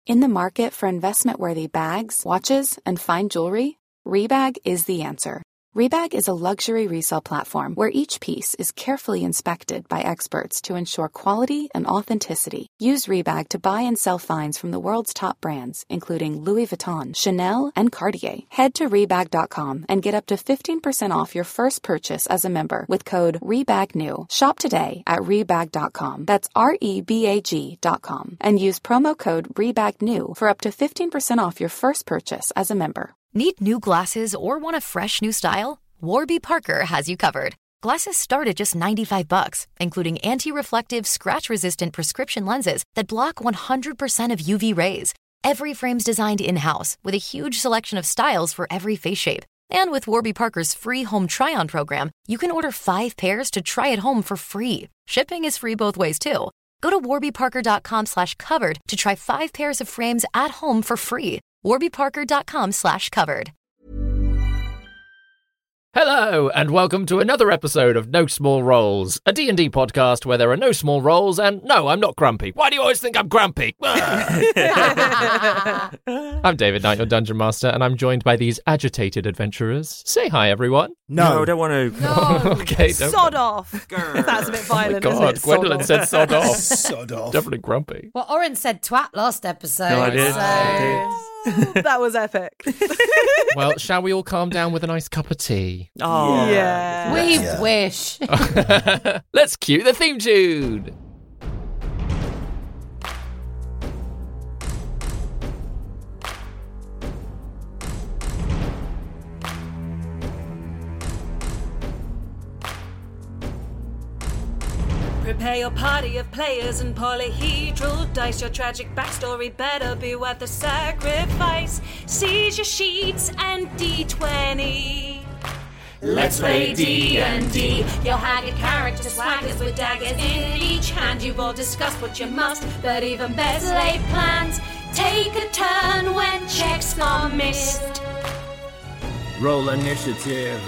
In the market for investment-worthy bags, watches, and fine jewelry, Rebag is the answer. Rebag is a luxury resale platform where each piece is carefully inspected by experts to ensure quality and authenticity. Use Rebag to buy and sell finds from the world's top brands, including Louis Vuitton, Chanel, and Cartier. Head to Rebag.com and get up to 15% off your first purchase as a member with code REBAGNEW. Shop today at Rebag.com. That's REBAG.com. And use promo code REBAGNEW for up to 15% off your first purchase as a member. Need new glasses or want a fresh new style? Warby Parker has you covered. Glasses start at just $95, including anti-reflective, scratch-resistant prescription lenses that block 100% of UV rays. Every frame's designed in-house with a huge selection of styles for every face shape. And with Warby Parker's free home try-on program, you can order 5 pairs to try at home for free. Shipping is free both ways, too. Go to warbyparker.com/covered to try 5 pairs of frames at home for free. warbyparker.com/covered. Hello, and welcome to another episode of No Small Roles, a D&D podcast where there are no small roles, and no, I'm not grumpy. Why do you always think I'm grumpy? I'm David Knight, your Dungeon Master, and I'm joined by these agitated adventurers. Say hi, everyone. No, I don't want to. No. Okay, don't. Sod off. That's a bit violent, Oh my God, isn't it? Gwendolyn said sod off. Sod off. Definitely grumpy. Well, Oren said twat last episode. No, I did. So... That was epic. Well, shall we all calm down with a nice cup of tea? Oh, Yeah. We wish. Let's cue the theme tune. Prepare your party of players and polyhedral dice. Your tragic backstory better be worth the sacrifice. Seize your sheets and D20. Let's play D&D. You'll have your character swaggers with daggers in each hand. You've all discussed what you must, but even better laid plans. Take a turn when checks are missed. Roll initiative.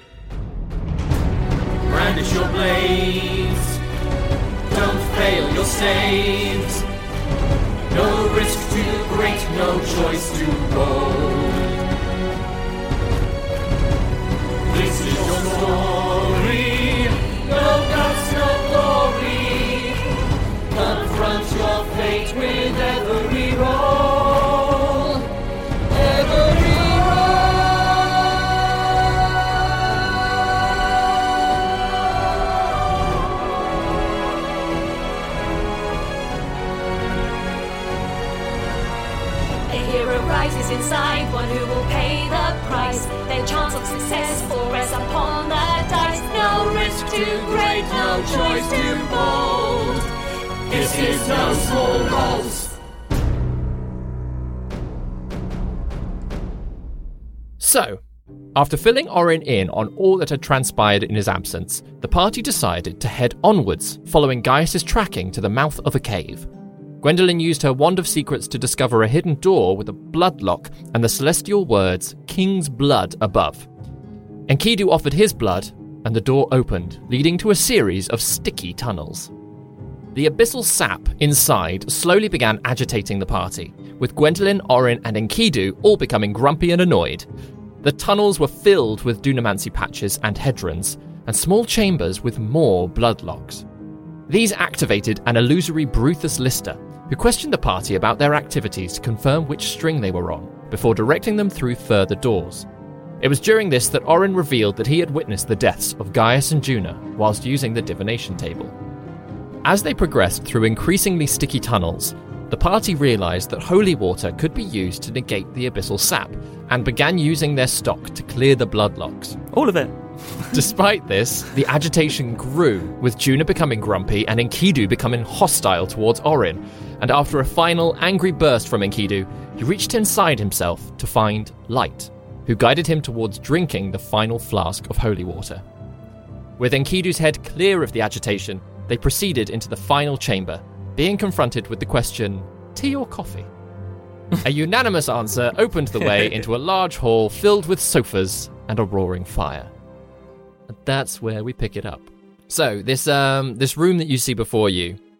Brandish your blades. Don't fail your saves. No risk too great, no choice too bold. This is your story. No guts, no glory. Confront your fate with every roll. Every rises inside, one who will pay the price. Their chance of success will rest upon the dice. No risk too great, no choice too bold. This is No Small Roles. So, after filling Orin in on all that had transpired in his absence, the party decided to head onwards, following Gaius' tracking to the mouth of a cave. Gwendolyn used her Wand of Secrets to discover a hidden door with a blood lock and the celestial words, King's Blood, above. Enkidu offered his blood, and the door opened, leading to a series of sticky tunnels. The abyssal sap inside slowly began agitating the party, with Gwendolyn, Orin, and Enkidu all becoming grumpy and annoyed. The tunnels were filled with dunamancy patches and hedrons, and small chambers with more blood locks. These activated an illusory Bruthus Lister, who questioned the party about their activities to confirm which string they were on, before directing them through further doors. It was during this that Orin revealed that he had witnessed the deaths of Gaius and Juna whilst using the divination table. As they progressed through increasingly sticky tunnels, the party realised that holy water could be used to negate the abyssal sap, and began using their stock to clear the bloodlocks. All of it. Despite this, the agitation grew, with Juna becoming grumpy and Enkidu becoming hostile towards Orin, and after a final angry burst from Enkidu, he reached inside himself to find Light, who guided him towards drinking the final flask of holy water. With Enkidu's head clear of the agitation, they proceeded into the final chamber, being confronted with the question, tea or coffee? A unanimous answer opened the way into a large hall filled with sofas and a roaring fire. And that's where we pick it up. So, this room that you see before you,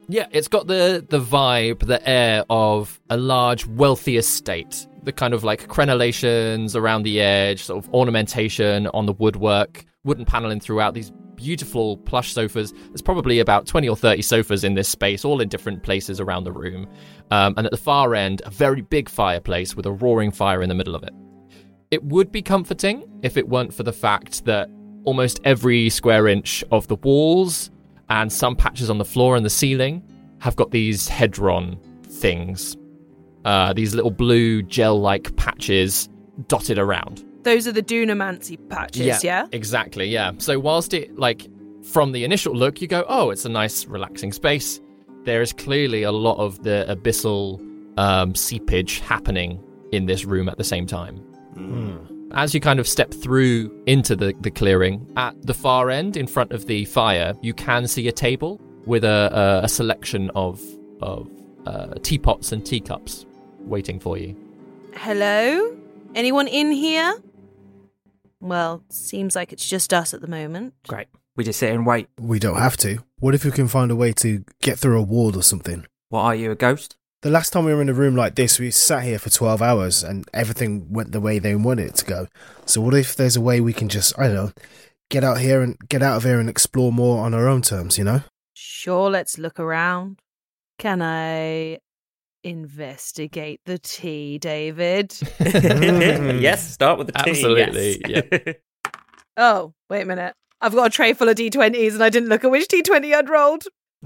Yeah, it's got the vibe, the air of a large, wealthy estate. The kind of like crenellations around the edge, sort of ornamentation on the woodwork, wooden paneling throughout, these beautiful plush sofas. There's probably about 20 or 30 sofas in this space, all in different places around the room. And at the far end, a very big fireplace with a roaring fire in the middle of it. It would be comforting if it weren't for the fact that almost every square inch of the walls and some patches on the floor and the ceiling have got these hedron things. These little blue gel-like patches dotted around. Those are the Dunamancy patches, yeah? Exactly, yeah. So whilst it, like, from the initial look, you go, oh, it's a nice, relaxing space, there is clearly a lot of the abyssal seepage happening in this room at the same time. As you kind of step through into the clearing, at the far end, in front of the fire, you can see a table with a selection of teapots and teacups waiting for you. Hello? Anyone in here? Well, seems like it's just us at the moment. Great. We just sit and wait. We don't have to. What if we can find a way to get through a wall or something? What, are you, a ghost? The last time we were in a room like this, we sat here for 12 hours and everything went the way they wanted it to go. So what if there's a way we can just, I don't know, get out of here and explore more on our own terms, you know? Sure, let's look around. Can I investigate the tea, David? Yes, start with the tea. Absolutely, yes. yeah. Oh, wait a minute. I've got a tray full of D20s and I didn't look at which D20 I'd rolled.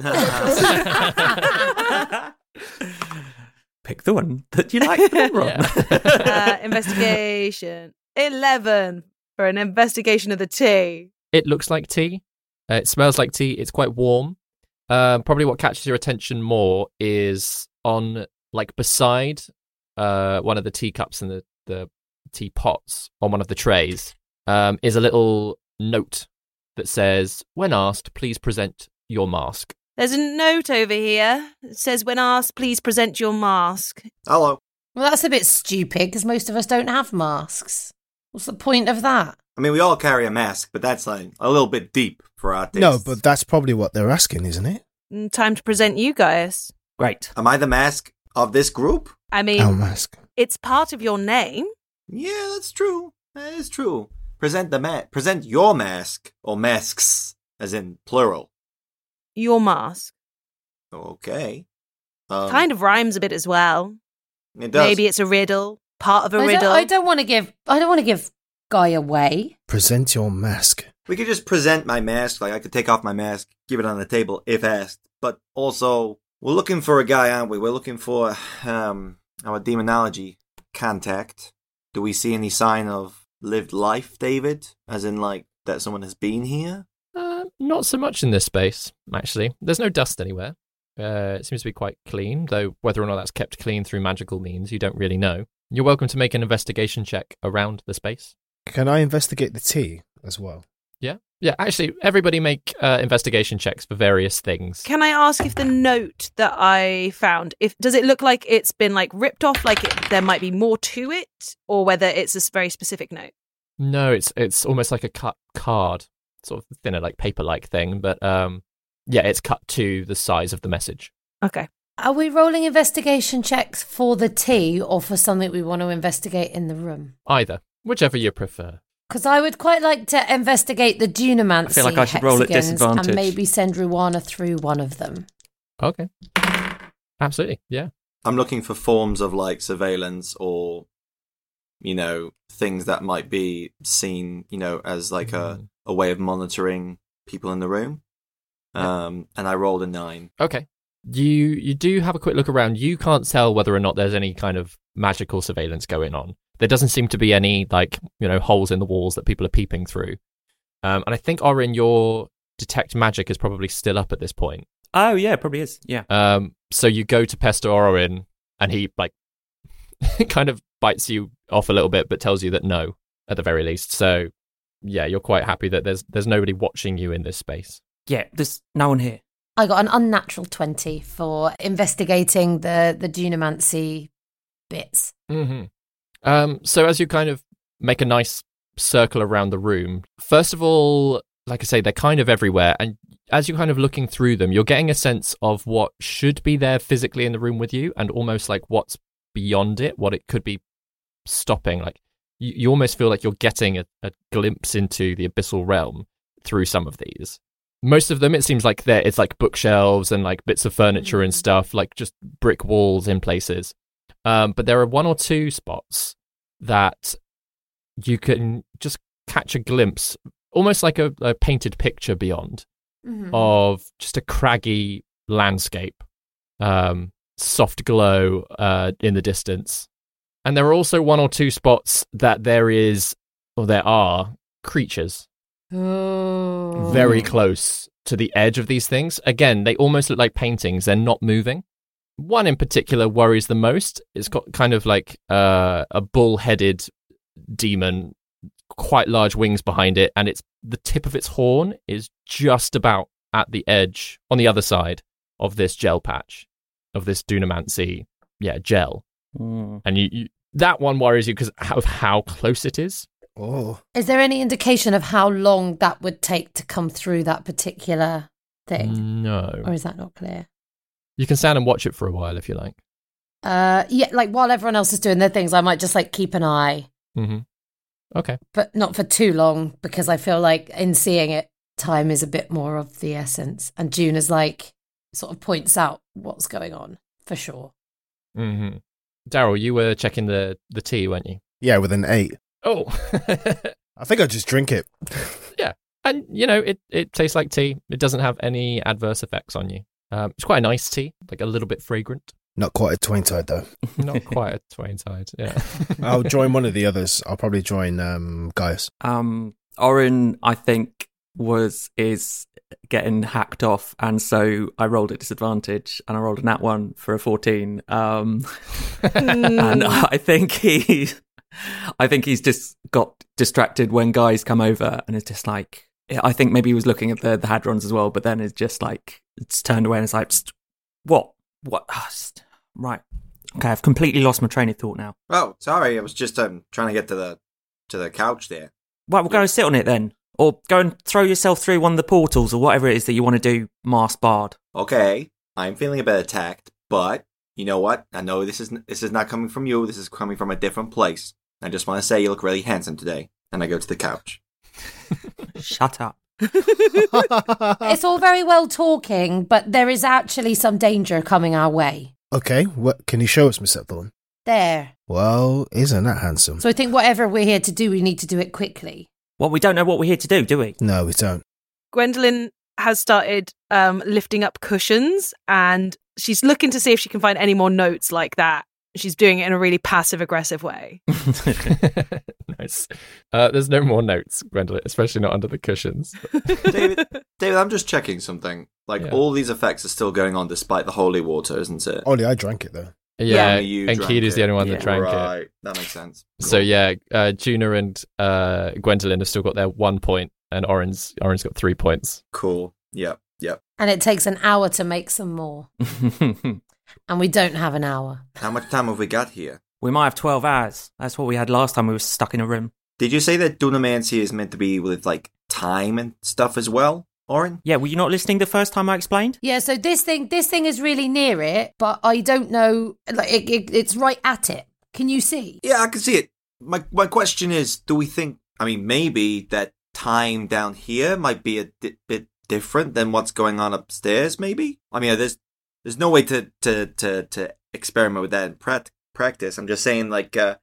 Pick the one that you like the wrong. Investigation. 11 for an investigation of the tea. It looks like tea. It smells like tea. It's quite warm. Probably what catches your attention more is on, like, beside one of the teacups and the teapots on one of the trays is a little note that says, when asked, please present your mask. There's a note over here. It says, when asked, please present your mask. Hello. Well, that's a bit stupid because most of us don't have masks. What's the point of that? I mean, we all carry a mask, but that's like a little bit deep for our tastes. No, but that's probably what they're asking, isn't it? Time to present you guys. Great. Am I the mask of this group? I mean, Our mask. it's part of your name. Yeah, that's true. That is true. Present your mask, or masks, as in plural. Your mask. Okay. Kind of rhymes a bit as well. It does. Maybe it's a riddle. Part of a riddle. I don't want to give Guy away. Present your mask. We could just present my mask. Like, I could take off my mask, give it on the table if asked. But also, we're looking for a guy, aren't we? We're looking for our demonology contact. Do we see any sign of lived life, David? As in, like, that someone has been here? Not so much in this space, actually. There's no dust anywhere. It seems to be quite clean, though whether or not that's kept clean through magical means, you don't really know. You're welcome to make an investigation check around the space. Can I investigate the tea as well? Yeah, actually, everybody make investigation checks for various things. Can I ask if the note that I found, does it look like it's been like ripped off, like there might be more to it, or whether it's a very specific note? No, it's almost like a cut card, sort of thinner, like paper-like thing, but yeah, it's cut to the size of the message. Okay. Are we rolling investigation checks for the tea or for something we want to investigate in the room? Either, whichever you prefer. Because I would quite like to investigate the Dunamancy I feel like I should roll at hexagons disadvantage. and maybe send Ruana through one of them. Okay. Absolutely, yeah. I'm looking for forms of, like, surveillance or, you know, things that might be seen, you know, as, like, a way of monitoring people in the room. And I rolled a 9. Okay. You do have a quick look around. You can't tell whether or not there's any kind of magical surveillance going on. There doesn't seem to be any, like, you know, holes in the walls that people are peeping through. And I think, Orin, your detect magic is probably still up at this point. Oh, yeah, probably is. Yeah. So you go to pester Orin, and he, like, kind of bites you off a little bit, but tells you that no, at the very least. So, yeah, you're quite happy that there's nobody watching you in this space. Yeah, there's no one here. I got an unnatural 20 for investigating the Dunamancy bits. Mm-hmm. So as you kind of make a nice circle around the room, first of all, like I say, they're kind of everywhere, and as you're kind of looking through them, you're getting a sense of what should be there physically in the room with you, and almost like what's beyond it, what it could be stopping. Like you almost feel like you're getting a glimpse into the abyssal realm through some of these. Most of them, it seems like it's like bookshelves and like bits of furniture and stuff, like just brick walls in places. But there are one or two spots that you can just catch a glimpse, almost like a painted picture beyond, of just a craggy landscape, soft glow in the distance. And there are also one or two spots that there are creatures very close to the edge of these things. Again, they almost look like paintings. They're not moving. One in particular worries the most. It's got kind of like a bull-headed demon, quite large wings behind it, and the tip of its horn is just about at the edge on the other side of this gel patch, of this Dunamancy gel. And you that one worries you because of how close it is. Is there any indication of how long that would take to come through that particular thing? No. Or is that not clear? You can stand and watch it for a while if you like. Like while everyone else is doing their things, I might just like keep an eye. Okay. But not for too long, because I feel like in seeing it, time is a bit more of the essence. And June is like, sort of points out what's going on, for sure. Daryl, you were checking the tea, weren't you? Yeah, with an 8. Oh. I think I just drink it. Yeah. And, it tastes like tea. It doesn't have any adverse effects on you. It's quite a nice tea, like a little bit fragrant. Not quite a Twain-tide, though. Not quite a Twain-tide, yeah. I'll join one of the others. I'll probably join Gaius. Orin, I think, is getting hacked off, and so I rolled at disadvantage, and I rolled a nat 1 for a 14. And I think he's just got distracted when guys come over, and it's just like, I think maybe he was looking at the hadrons as well, but then it's just like, it's turned away and it's like, what? Right. Okay, I've completely lost my train of thought now. Oh, sorry, I was just trying to get to the couch there. Right, we'll go and sit on it then. Or go and throw yourself through one of the portals, or whatever it is that you want to do, Masked Bard. Okay, I'm feeling a bit attacked, but you know what? I know this is not coming from you, this is coming from a different place. I just want to say you look really handsome today. And I go to the couch. Shut up. It's all very well talking, but there is actually some danger coming our way. Okay, what can you show us, Miss Epthorn? There. Well, isn't that handsome? So I think whatever we're here to do, we need to do it quickly. Well, we don't know what we're here to do we? No, we don't. Gwendolyn has started lifting up cushions, and she's looking to see if she can find any more notes like that. She's doing it in a really passive-aggressive way. Nice. There's no more notes, Gwendolyn, especially not under the cushions. David, I'm just checking something. All these effects are still going on despite the holy water, isn't it? Only I drank it, though. Yeah, and Keita's the only one that drank it. Right, that makes sense. Cool. So yeah, Juna and Gwendolyn have still got their 1 point, and Orin's got 3 points. Cool. Yep. And it takes an hour to make some more. And we don't have an hour. How much time have we got here? We might have 12 hours. That's what we had last time we were stuck in a room. Did you say that Dunamancy is meant to be with, time and stuff as well, Orin? Yeah, were you not listening the first time I explained? Yeah, so this thing is really near it, but I don't know, it's right at it. Can you see? Yeah, I can see it. My question is, do we think, maybe that time down here might be a bit different than what's going on upstairs, maybe? There's no way to experiment with that in practice. I'm just saying,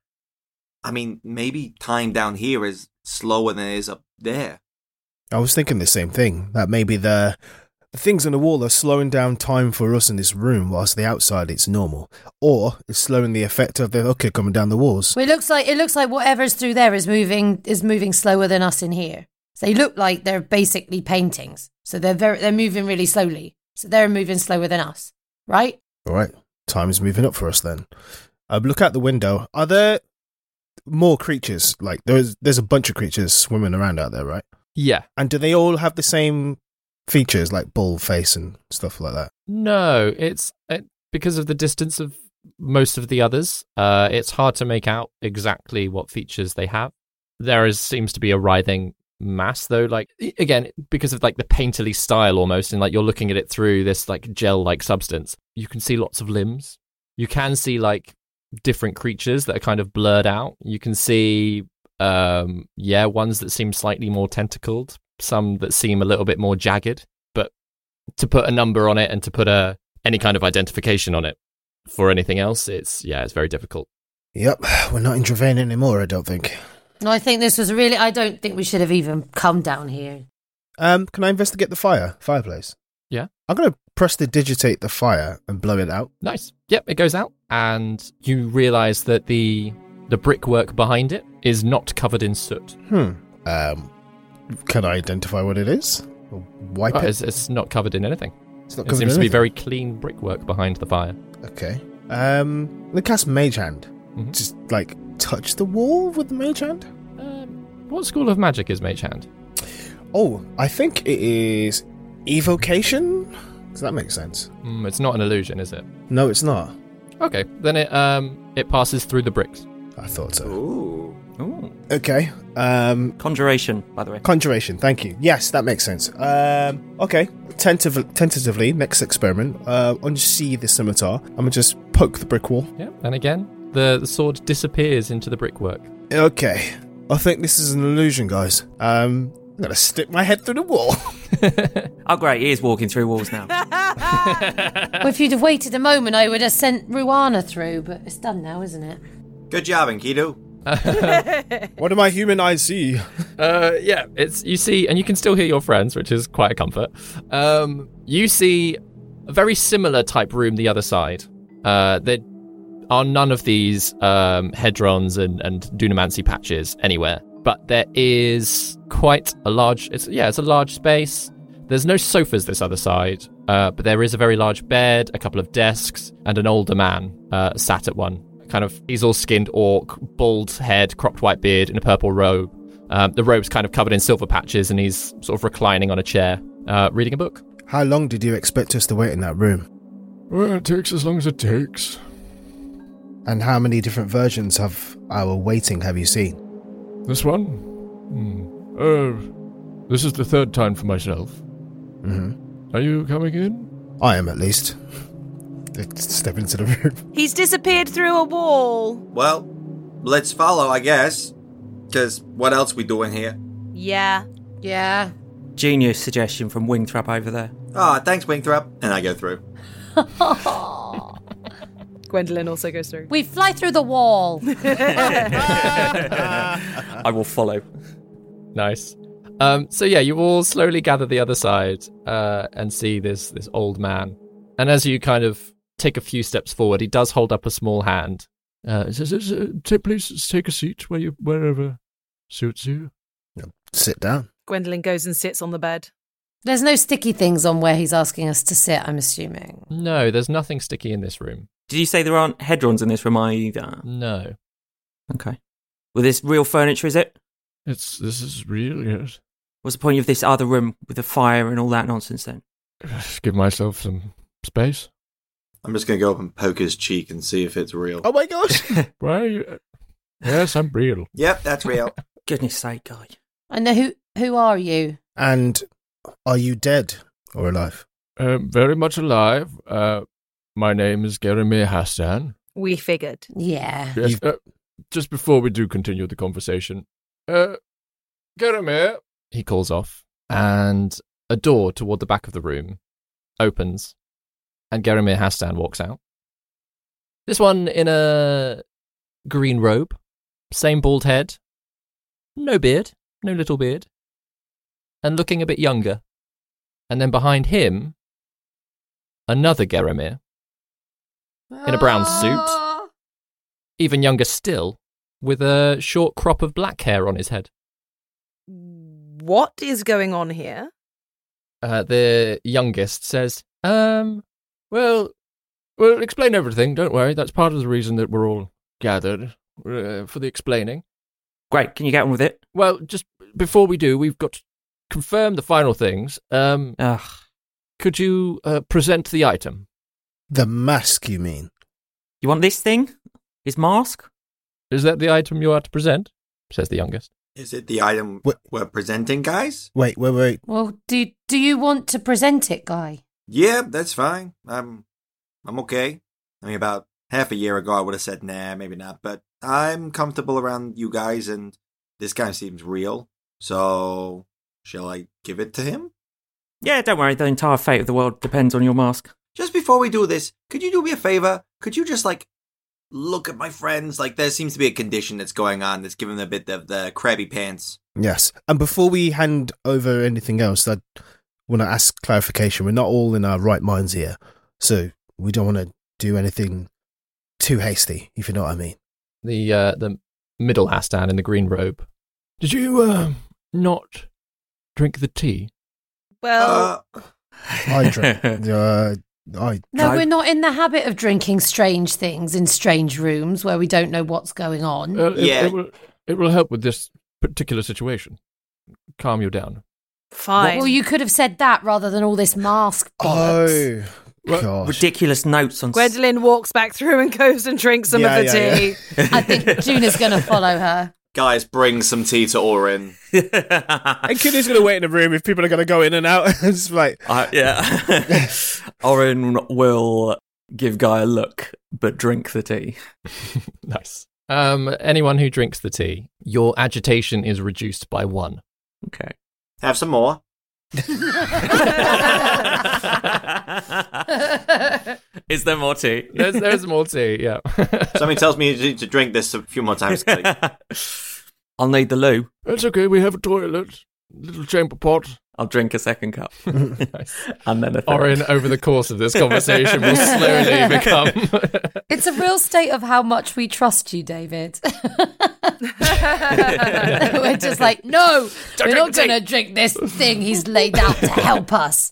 maybe time down here is slower than it is up there. I was thinking the same thing, that maybe the things on the wall are slowing down time for us in this room, whilst the outside it's normal. Or it's slowing the effect of the hooker coming down the walls. Well, it looks like whatever's through there is moving slower than us in here. So they look like they're basically paintings. So they're moving really slowly. So they're moving slower than us, right? All right. Time is moving up for us then. Look out the window. Are there more creatures? There's a bunch of creatures swimming around out there, right? Yeah. And do they all have the same features, like bull face and stuff like that? No, it's because of the distance of most of the others. It's hard to make out exactly what features they have. Seems to be a writhing mass, though. Like, again, because of like the painterly style almost, and like you're looking at it through this like gel-like substance, you can see lots of limbs. You can see like different creatures that are kind of blurred out. You can see, ones that seem slightly more tentacled, some that seem a little bit more jagged. But to put a number on it and to put any kind of identification on it for anything else, it's very difficult. Yep, we're not in Dravane anymore, I don't think. No, I think this was really... I don't think we should have even come down here. Can I investigate the fireplace? Yeah. I'm going to prestidigitate the fire and blow it out. Nice. Yep, it goes out, and you realise that the brickwork behind it is not covered in soot. Can I identify what it is? Or wipe it? It's not covered in anything. It's not It covered seems in to be anything. very clean brickwork behind the fire. Okay. I'm gonna cast Mage Hand. Mhm. Just, like, touch the wall with the Mage Hand? What school of magic is Mage Hand? Oh, I think it is Evocation? Does that make sense? It's not an illusion, is it? No, it's not. Okay, then it passes through the bricks. I thought so. Ooh. Okay. Conjuration, by the way. Conjuration, thank you. Yes, that makes sense. Okay. Tentatively, next experiment, on see the scimitar, I'm gonna just poke the brick wall. Yeah, and again, the sword disappears into the brickwork. Okay. I think this is an illusion, guys. I'm gonna stick my head through the wall. Oh, great. He is walking through walls now. Well, if you'd have waited a moment, I would have sent Ruana through, but it's done now, isn't it? Good job, Enkidu. What do my human eyes see? You see, and you can still hear your friends, which is quite a comfort. You see a very similar type room the other side. There are none of these hedrons and dunamancy patches anywhere, but there is quite a large. It's a large space. There's no sofas this other side, but there is a very large bed, a couple of desks, and an older man sat at one. Kind of easel-skinned orc, bald head, cropped white beard, in a purple robe. The robe's kind of covered in silver patches, and he's sort of reclining on a chair, reading a book. How long did you expect us to wait in that room? Well, it takes as long as it takes. And how many different versions of our waiting have you seen? This one? This is the third time for myself. Mm-hmm. Are you coming in? I am, at least. Let's step into the room. He's disappeared through a wall. Well, let's follow, I guess. Because what else we doing here? Yeah. Yeah. Genius suggestion from Wingtrap over there. Ah, thanks, Wingtrap. And I go through. Gwendolyn also goes through. We fly through the wall. I will follow. Nice. You all slowly gather the other side and see this old man. And as you kind of take a few steps forward, he does hold up a small hand. Please take a seat wherever suits you. Sit down. Gwendolyn goes and sits on the bed. There's no sticky things on where he's asking us to sit, I'm assuming. No, there's nothing sticky in this room. Did you say there aren't hedrons in this room either? No. Okay. Well, this real furniture, is it? This is real, yes. What's the point of this other room with the fire and all that nonsense then? Just give myself some space. I'm just going to go up and poke his cheek and see if it's real. Oh my gosh! Why are you... Yes, I'm real. Yep, that's real. Goodness sake, guy. I know who are you? And are you dead or alive? Very much alive. My name is Geramir Hastan. We figured. Yeah. Yes, just before we do continue the conversation, Geramir, He calls off, and a door toward the back of the room opens, and Geramir Hastan walks out. This one in a green robe, same bald head, no beard, no little beard, and looking a bit younger. And then behind him, another Geramir, in a brown suit, even younger still, with a short crop of black hair on his head. What is going on here? The youngest says, well, explain everything. Don't worry. That's part of the reason that we're all gathered for the explaining. Great. Can you get on with it? Well, just before we do, we've got to confirm the final things. Could you present the item? The mask, you mean? You want this thing? His mask? Is that the item you are to present? Says the youngest. Is it the item we're presenting, guys? Wait. Well, do you want to present it, Guy? Yeah, that's fine. I'm okay. I mean, about half a year ago, I would have said, nah, maybe not. But I'm comfortable around you guys, and this guy seems real. So, shall I give it to him? Yeah, don't worry. The entire fate of the world depends on your mask. Just before we do this, could you do me a favor? Could you just, look at my friends? There seems to be a condition that's going on that's giving them a bit of the crabby pants. Yes. And before we hand over anything else, I want to ask clarification. We're not all in our right minds here, so we don't want to do anything too hasty, if you know what I mean. The middle Hastan in the green robe. Did you not drink the tea? Well, I drank. No, we're not in the habit of drinking strange things in strange rooms where we don't know what's going on. It will help with this particular situation. Calm you down. Fine. Well, you could have said that rather than all this mask bollocks. Gosh. Ridiculous notes on... Gwendolyn walks back through and goes and drinks some of the tea. Yeah. I think Juna's going to follow her. Guys, bring some tea to Orin. And Kitty's going to wait in the room if people are going to go in and out. It's like... yeah. Orin will give Guy a look, but drink the tea. Nice. Anyone who drinks the tea, your agitation is reduced by 1. Okay. Have some more. Is there more tea? There's more tea, yeah. Somebody tells me you need to drink this a few more times. I'll need the loo. That's okay, we have a toilet. Little chamber pot. I'll drink a second cup. Nice. And then a third. Orin, over the course of this conversation, will slowly become... It's a real state of how much we trust you, David. We're just like, no, we're not going to drink this thing he's laid out to help us.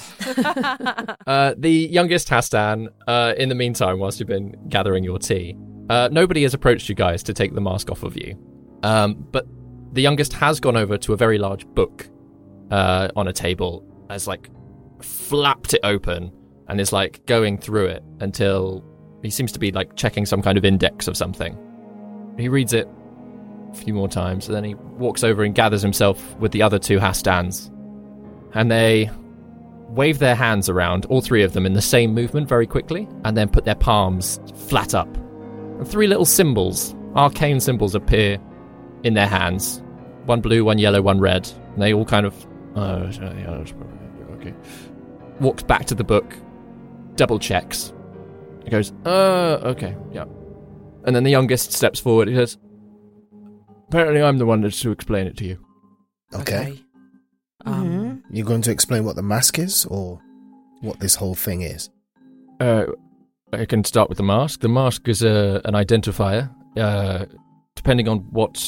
The youngest Hastan, in the meantime, whilst you've been gathering your tea, nobody has approached you guys to take the mask off of you. But the youngest has gone over to a very large book on a table, has flapped it open and is going through it until he seems to be checking some kind of index of something. He reads it a few more times, and then he walks over and gathers himself with the other 2 Hastans, and they wave their hands around, all 3 of them in the same movement very quickly, and then put their palms flat up. And 3 little symbols, arcane symbols, appear in their hands. 1 blue, 1 yellow, 1 red. And they all kind of... okay. Walks back to the book, double checks. He goes, okay, yeah. And then the youngest steps forward. He says, apparently I'm the one that's to explain it to you. Okay. You're going to explain what the mask is, or what this whole thing is? I can start with the mask. The mask is an identifier. Depending on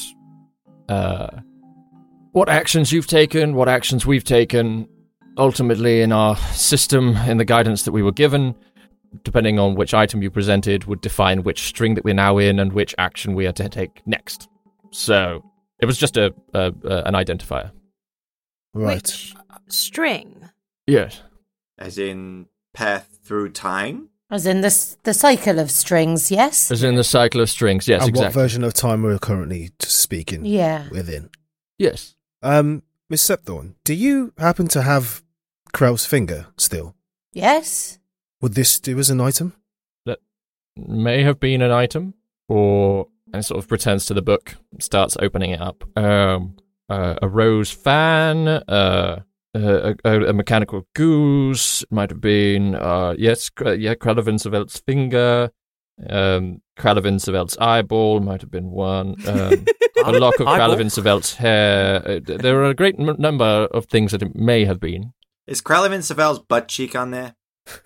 what actions you've taken, what actions we've taken, ultimately in our system, in the guidance that we were given, depending on which item you presented, would define which string that we're now in and which action we are to take next. So, it was just an identifier. Right. Which string? Yes. As in path through time? As in the cycle of strings, yes? As in the cycle of strings, yes, and exactly. what version of time we're currently speaking within? Yes. Miss Septhorn, do you happen to have Krell's finger still? Yes. Would this do as an item? That may have been an item, or... And sort of returns to the book, starts opening it up. A rose fan, a mechanical goose, might have been, Kralaven Savelt's finger, Kralaven Savelt's eyeball, might have been one, a lock of Kralaven Savelt's hair. There are a great number of things that it may have been. Is Kralaven Savelt's butt cheek on there?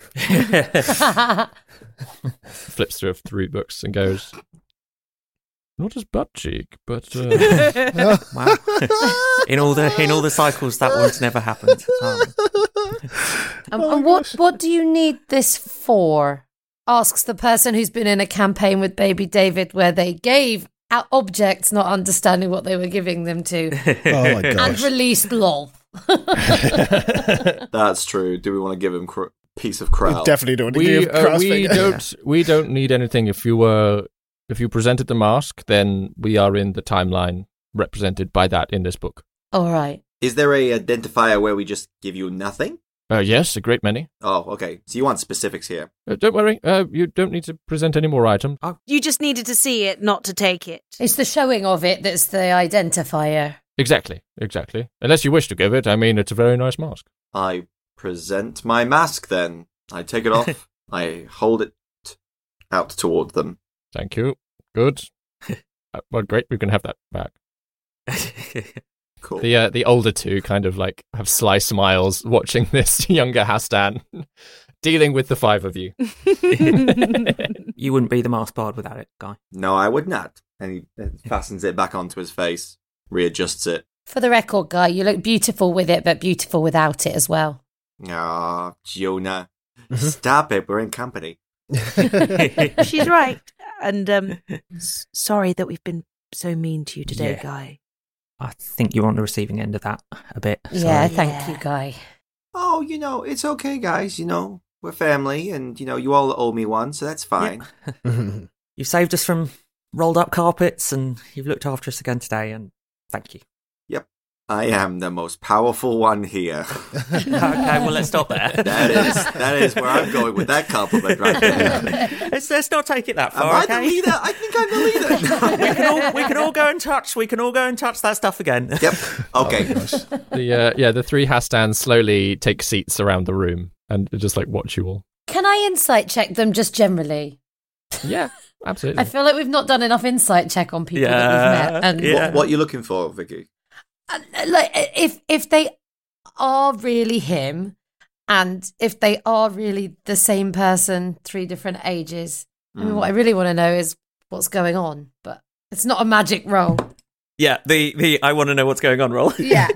Flips through 3 books and goes... Not as butt cheek, but wow. In all the cycles, that one's never happened. And what do you need this for? Asks the person who's been in a campaign with Baby David where they gave out objects, not understanding what they were giving them to. Oh my gosh! And released lol. That's true. Do we want to give him piece of Krell? We definitely don't. We don't need anything. If you presented the mask, then we are in the timeline represented by that in this book. All right. Is there a identifier where we just give you nothing? Yes, a great many. Oh, okay. So you want specifics here. Don't worry, you don't need to present any more items. You just needed to see it, not to take it. It's the showing of it that's the identifier. Exactly. Unless you wish to give it, I mean, it's a very nice mask. I present my mask then. I take it off. I hold it out toward them. Thank you. Good. Well, great, we can have that back. Cool. The older two kind of like have sly smiles watching this younger Hastan dealing with the five of you. You wouldn't be the masked bard without it, Guy. No, I would not. And he fastens it back onto his face, readjusts it. For the record, Guy, you look beautiful with it, but beautiful without it as well. Ah, Jonah. Stop it, we're in company. She's right. And sorry that we've been so mean to you today, Yeah. Guy. I think you're on the receiving end of that a bit. Yeah, Sorry. thank you, Guy. Oh, it's okay, guys. We're family, and, you all owe me one, so that's fine. You've saved us from rolled up carpets, and you've looked after us again today, and thank you. Yep. I am the most powerful one here. Okay, well, let's stop there. That is where I'm going with that compliment right there. Let's not take it that far, Am I okay? the leader? I think I'm the leader. we can all go and touch. We can all go and touch that stuff again. Yep. Okay. The three Hastans slowly take seats around the room and just like watch you all. Can I insight check them just generally? Yeah, absolutely. I feel like we've not done enough insight check on people that we've met. And What are you looking for, Vicky? like, if they are really him, and if they are really the same person, 3 different ages. I mean, what I really want to know is what's going on, but it's not a magic roll. Yeah, the I want to know what's going on roll. Yeah.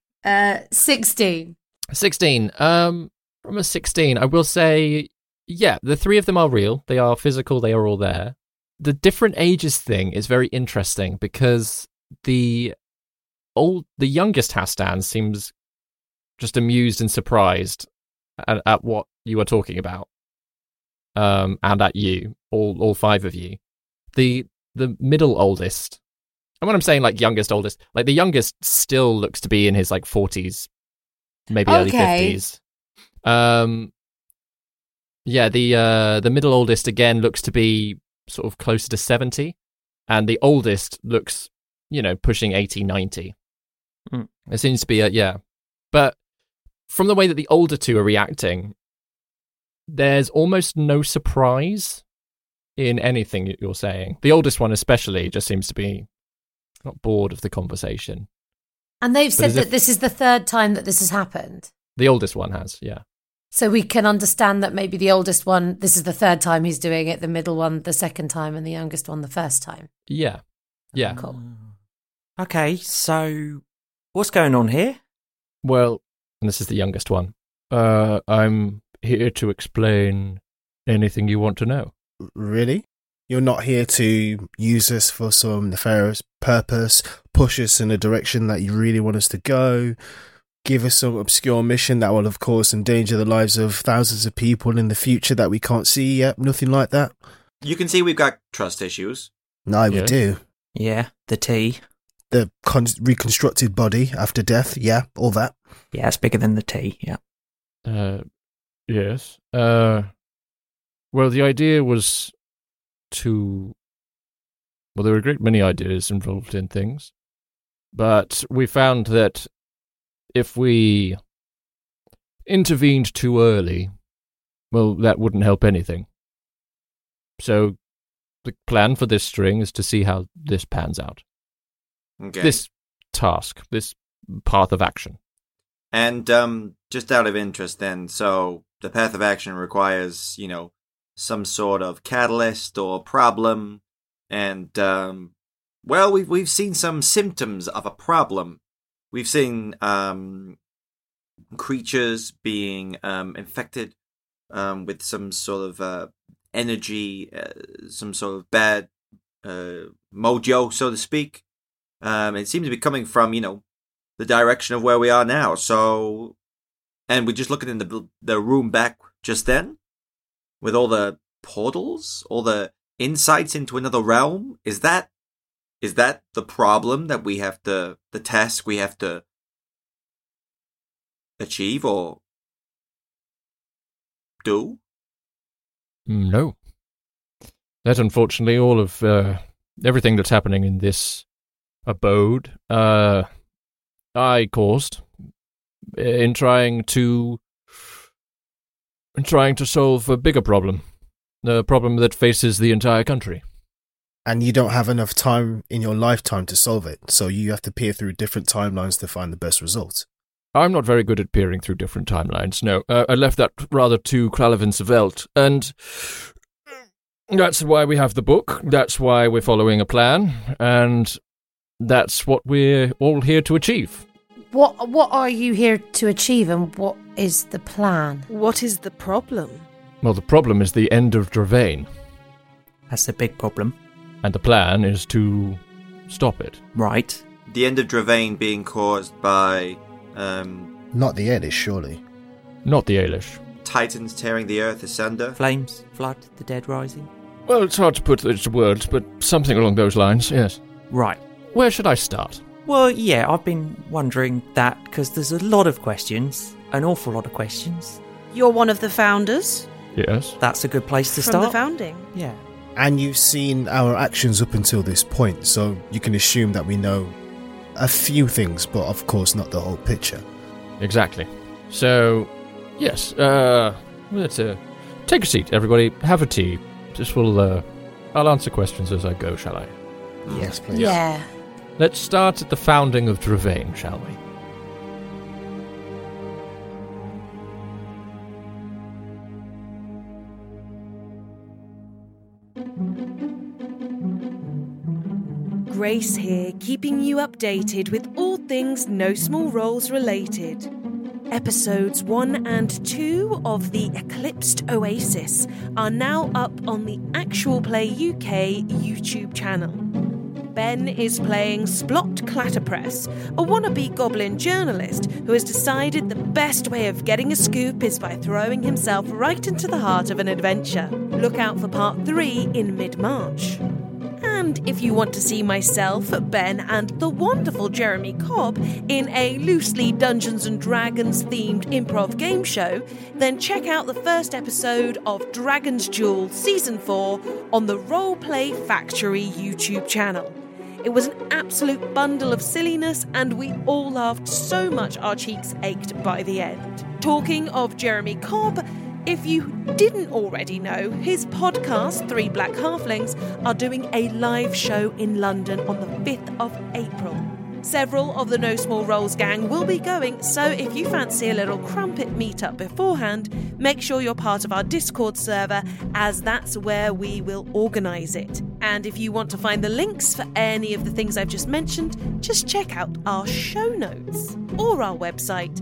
16. 16. From a 16, I will say, yeah, the 3 of them are real. They are physical. They are all there. The different ages thing is very interesting because the youngest Hastan seems just amused and surprised at what you are talking about, and at you, all 5 of you. The middle oldest, and when I'm saying like youngest oldest, like the youngest still looks to be in his like 40s, maybe early 50s. Yeah, the middle oldest again looks to be sort of closer to 70, and the oldest looks, pushing 80, 90. It seems to be but from the way that the older 2 are reacting, there's almost no surprise in anything you're saying. The oldest one especially just seems to be not bored of the conversation. And they've said that this is the 3rd time that this has happened. The oldest one has, yeah. So we can understand that maybe the oldest one, this is the 3rd time he's doing it, the middle one the 2nd time, and the youngest one the 1st time. Yeah. Yeah. Cool. Okay, so what's going on here? Well, and this is the youngest one. I'm here to explain anything you want to know. Really? You're not here to use us for some nefarious purpose, push us in a direction that you really want us to go, give us some obscure mission that will, of course, endanger the lives of thousands of people in the future that we can't see yet? Nothing like that? You can see we've got trust issues. No, we do. Yeah, the T. The reconstructed body after death, yeah, all that. Yeah, it's bigger than the T, yeah. Yes. Well, the idea was to... Well, there were a great many ideas involved in things. But we found that if we intervened too early, well, that wouldn't help anything. So the plan for this string is to see how this pans out. Okay. This task, this path of action. And just out of interest then, so the path of action requires, some sort of catalyst or problem, and, well, we've seen some symptoms of a problem. We've seen creatures being infected with some sort of energy, some sort of bad mojo, so to speak. It seems to be coming from, the direction of where we are now. So, and we're just looking in the room back just then, with all the portals, all the insights into another realm. Is that Is that the problem that we have to, the task we have to achieve or do? No. That, unfortunately, all of everything that's happening in this abode, I caused in trying to solve a bigger problem, the problem that faces the entire country. And you don't have enough time in your lifetime to solve it, so you have to peer through different timelines to find the best result. I'm not very good at peering through different timelines, no. I left that rather to Kralaven Svelt, and that's why we have the book, that's why we're following a plan, and that's what we're all here to achieve. What are you here to achieve, and what is the plan? What is the problem? Well, the problem is the end of Dravain. That's a big problem. And the plan is to stop it. Right. The end of Dravain being caused by... Not the Aelish, surely. Not the Aelish. Titans tearing the earth asunder. Flames, flood, the dead rising. Well, it's hard to put into words, but something along those lines, yes. Right. Where should I start? Well, yeah, I've been wondering that because there's a lot of questions, an awful lot of questions. You're one of the founders. Yes. That's a good place to From start. the founding. Yeah. And you've seen our actions up until this point, so you can assume that we know a few things, but of course not the whole picture. Exactly. So, yes, let's take a seat, everybody. Have a tea. This will, I'll answer questions as I go, shall I? Yes, please. Yeah. Let's start at the founding of Dravain, shall we? Grace here, keeping you updated with all things No Small Roles related. Episodes 1 and 2 of The Eclipsed Oasis are now up on the Actual Play UK YouTube channel. Ben is playing Splot Clatterpress, a wannabe goblin journalist who has decided the best way of getting a scoop is by throwing himself right into the heart of an adventure. Look out for part 3 in mid-March. And if you want to see myself, Ben, and the wonderful Jeremy Cobb in a loosely Dungeons & Dragons themed improv game show, then check out the first episode of Dragon's Duel Season 4 on the Roleplay Factory YouTube channel. It was an absolute bundle of silliness, and we all laughed so much our cheeks ached by the end. Talking of Jeremy Cobb, if you didn't already know, his podcast, Three Black Halflings, are doing a live show in London on the 5th of April. Several of the No Small Roles gang will be going, so if you fancy a little crumpet meetup beforehand, make sure you're part of our Discord server, as that's where we will organise it. And if you want to find the links for any of the things I've just mentioned, just check out our show notes or our website,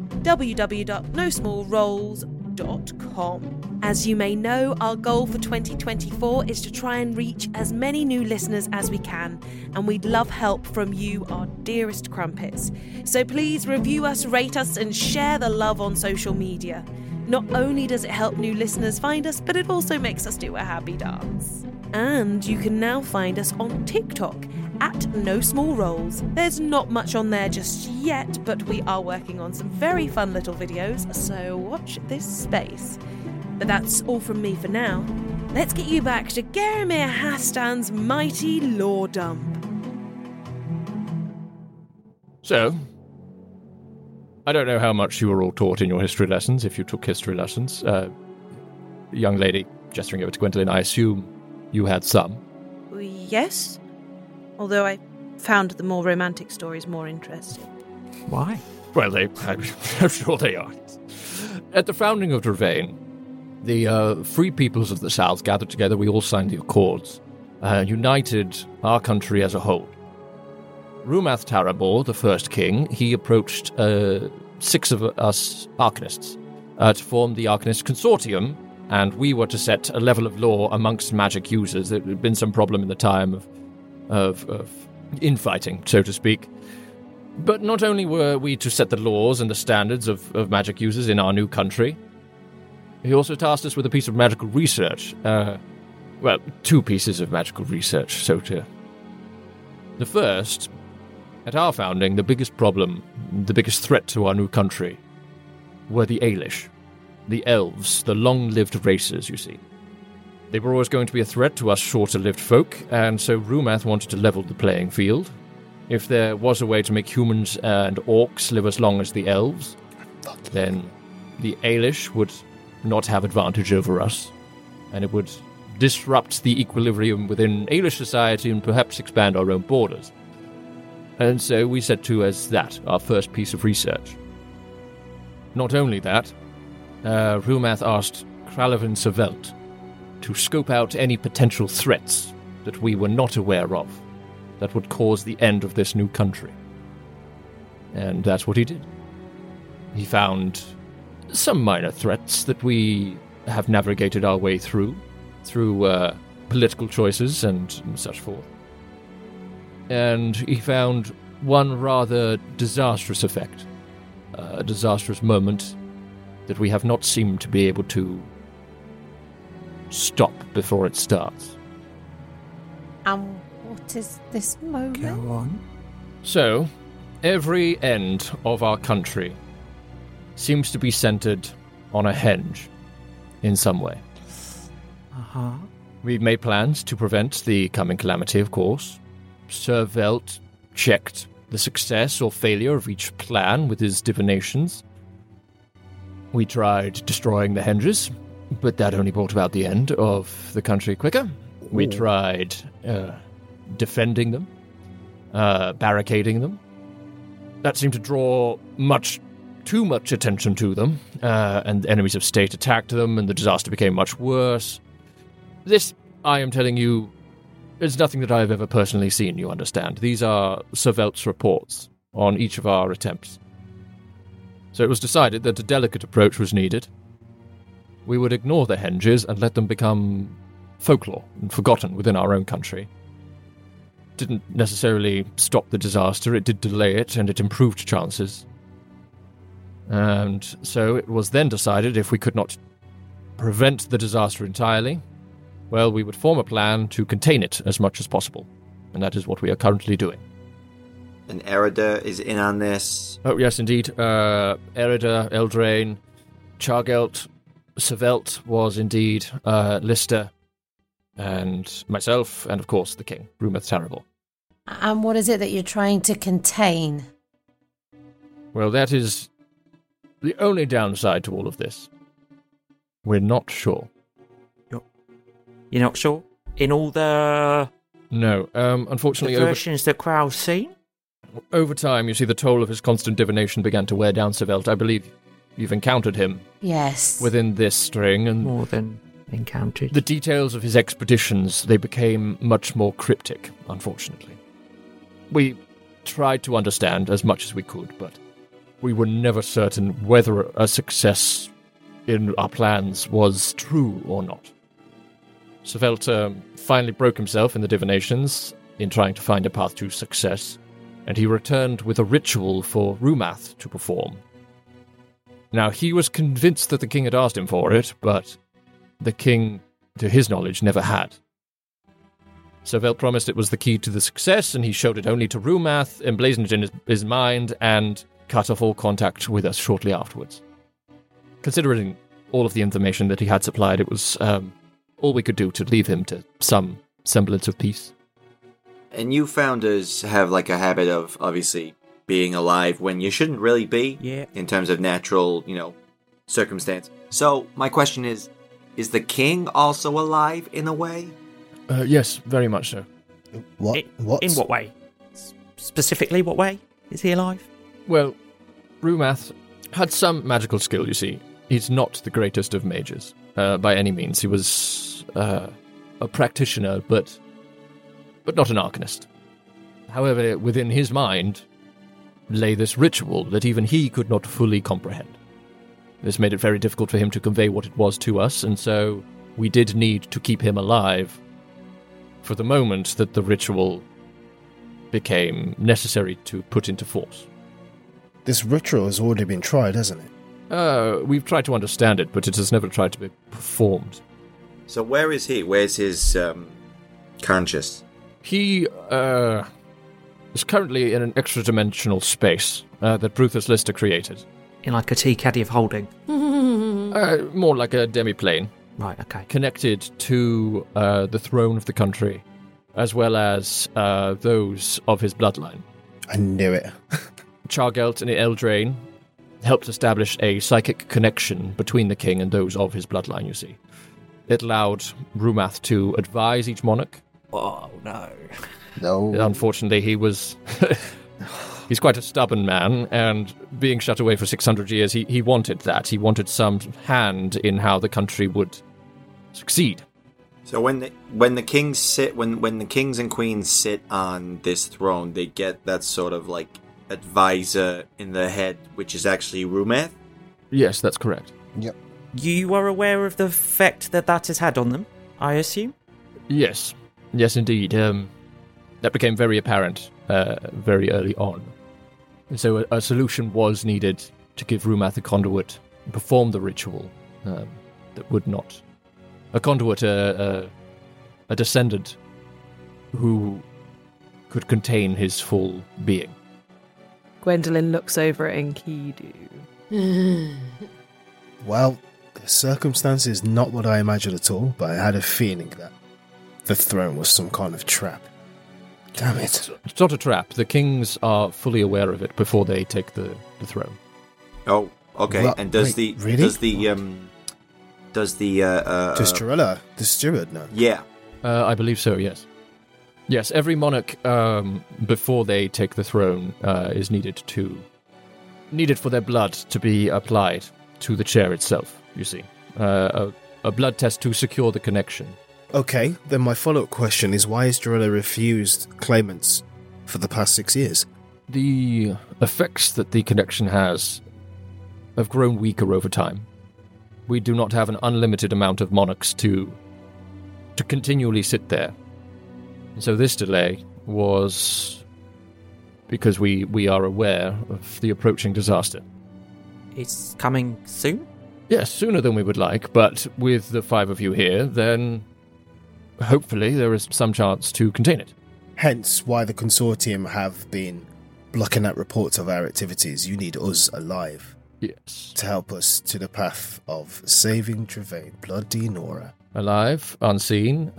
www.nosmallroles.com. As you may know, our goal for 2024 is to try and reach as many new listeners as we can, and we'd love help from you, our dearest crumpets. So please review us, rate us, and share the love on social media. Not only does it help new listeners find us, but it also makes us do a happy dance. And you can now find us on TikTok at No Small Roles. There's not much on there just yet, but we are working on some very fun little videos, so watch this space. But that's all from me for now. Let's get you back to Gerimir Hastan's mighty lore dump. So, I don't know how much you were all taught in your history lessons, if you took history lessons. Young lady, gesturing over to Gwendolyn, I assume you had some. Yes, although I found the more romantic stories more interesting. Why? Well, I'm sure they are. At the founding of Dravain, the free peoples of the South gathered together. We all signed the Accords, united our country as a whole. Rumath Tarabor, the first king, he approached 6 of us Arcanists to form the Arcanist Consortium, and we were to set a level of law amongst magic users. There had been some problem in the time of infighting, so to speak. But not only were we to set the laws and the standards of magic users in our new country, he also tasked us with a piece of magical research. 2 pieces of magical research, so to The first, at our founding, the biggest problem, the biggest threat to our new country, were the Aelish, the elves, the long-lived races, you see. They were always going to be a threat to us shorter-lived folk, and so Rumath wanted to level the playing field. If there was a way to make humans and orcs live as long as the elves, then the Aelish would not have advantage over us, and it would disrupt the equilibrium within Aelish society and perhaps expand our own borders. And so we set to as that, our first piece of research. Not only that, Rumath asked Kralaven Savelt to scope out any potential threats that we were not aware of that would cause the end of this new country. And that's what he did. He found some minor threats that we have navigated our way through political choices and such forth. And he found one rather disastrous effect, a disastrous moment that we have not seemed to be able to stop before it starts. And what is this moment? Go on. So, every end of our country seems to be centered on a henge in some way. Uh-huh. We've made plans to prevent the coming calamity, of course. Sir Velt checked the success or failure of each plan with his divinations. We tried destroying the henges, but that only brought about the end of the country quicker. We tried defending them, barricading them. That seemed to draw too much attention to them, and enemies of state attacked them, and the disaster became much worse. This, I am telling you, is nothing that I have ever personally seen, you understand. These are Sir Velt's reports on each of our attempts. So it was decided that a delicate approach was needed. We would ignore the henges and let them become folklore and forgotten within our own country. Didn't necessarily stop the disaster, it did delay it, and it improved chances. And so it was then decided if we could not prevent the disaster entirely, well, we would form a plan to contain it as much as possible. And that is what we are currently doing. And Erida is in on this. Oh, yes, indeed. Erida, Eldraine, Chargelt, Savelt was indeed Lister, and myself, and of course the king, Rumath Terrible. And what is it that you're trying to contain? Well, that is the only downside to all of this. We're not sure. You're not sure? In all the... No, unfortunately... The versions that Crow's seen? Over time, you see, the toll of his constant divination began to wear down Savelt. I believe you've encountered him. Yes. Within this string, and... More than encountered. The details of his expeditions, they became much more cryptic, unfortunately. We tried to understand as much as we could, but we were never certain whether a success in our plans was true or not. Savelt finally broke himself in the divinations in trying to find a path to success, and he returned with a ritual for Rumath to perform. Now, he was convinced that the king had asked him for it, but the king, to his knowledge, never had. Savelt promised it was the key to the success, and he showed it only to Rumath, emblazoned it in his mind, and cut off all contact with us shortly afterwards. Considering all of the information that he had supplied, it was all we could do to leave him to some semblance of peace. And you founders have like a habit of obviously being alive when you shouldn't really be. Yeah. In terms of natural, circumstance. So my question is the king also alive in a way? Yes, very much so. What? In what way? Specifically, what way is he alive? Well, Rumath had some magical skill, you see. He's not the greatest of mages, by any means. He was a practitioner, but not an arcanist. However, within his mind lay this ritual that even he could not fully comprehend. This made it very difficult for him to convey what it was to us, and so we did need to keep him alive for the moment that the ritual became necessary to put into force. This ritual has already been tried, hasn't it? We've tried to understand it, but it has never tried to be performed. So where is he? Where's his conscious? He is currently in an extra-dimensional space that Bruthus Lister created. In like a tea caddy of holding? More like a demi-plane. Right, okay. Connected to the throne of the country, as well as those of his bloodline. I knew it. Chargelt and Eldraine helped establish a psychic connection between the king and those of his bloodline, you see. It allowed Rumath to advise each monarch. Oh, no. No. Unfortunately, he was... He's quite a stubborn man, and being shut away for 600 years, he wanted that. He wanted some hand in how the country would succeed. So when the kings and queens sit on this throne, they get that sort of like advisor in their head, which is actually Rumath? Yes, that's correct. Yep. You are aware of the effect that has had on them, I assume? Yes. Yes, indeed. That became very apparent very early on. And so a solution was needed to give Rumath a conduit and perform the ritual that would not... A conduit, a descendant who could contain his full being. Gwendolyn looks over at Enkidu. Well, the circumstance is not what I imagined at all, but I had a feeling that the throne was some kind of trap. Damn it. It's not a trap. The kings are fully aware of it before they take the throne. Oh, okay. Well, and does wait, the really? does Torella, the steward, know? Yeah. I believe so, yes. Yes, every monarch, before they take the throne, is needed for their blood to be applied to the chair itself, you see. A blood test to secure the connection. Okay, then my follow-up question is why has Torella refused claimants for the past 6 years? The effects that the connection has have grown weaker over time. We do not have an unlimited amount of monarchs to continually sit there. So this delay was because we are aware of the approaching disaster. It's coming soon? Yes, sooner than we would like, but with the 5 of you here, then hopefully there is some chance to contain it. Hence why the consortium have been blocking out reports of our activities. You need us alive. Yes. To help us to the path of saving Trevain, Bloody Nora. Alive, unseen,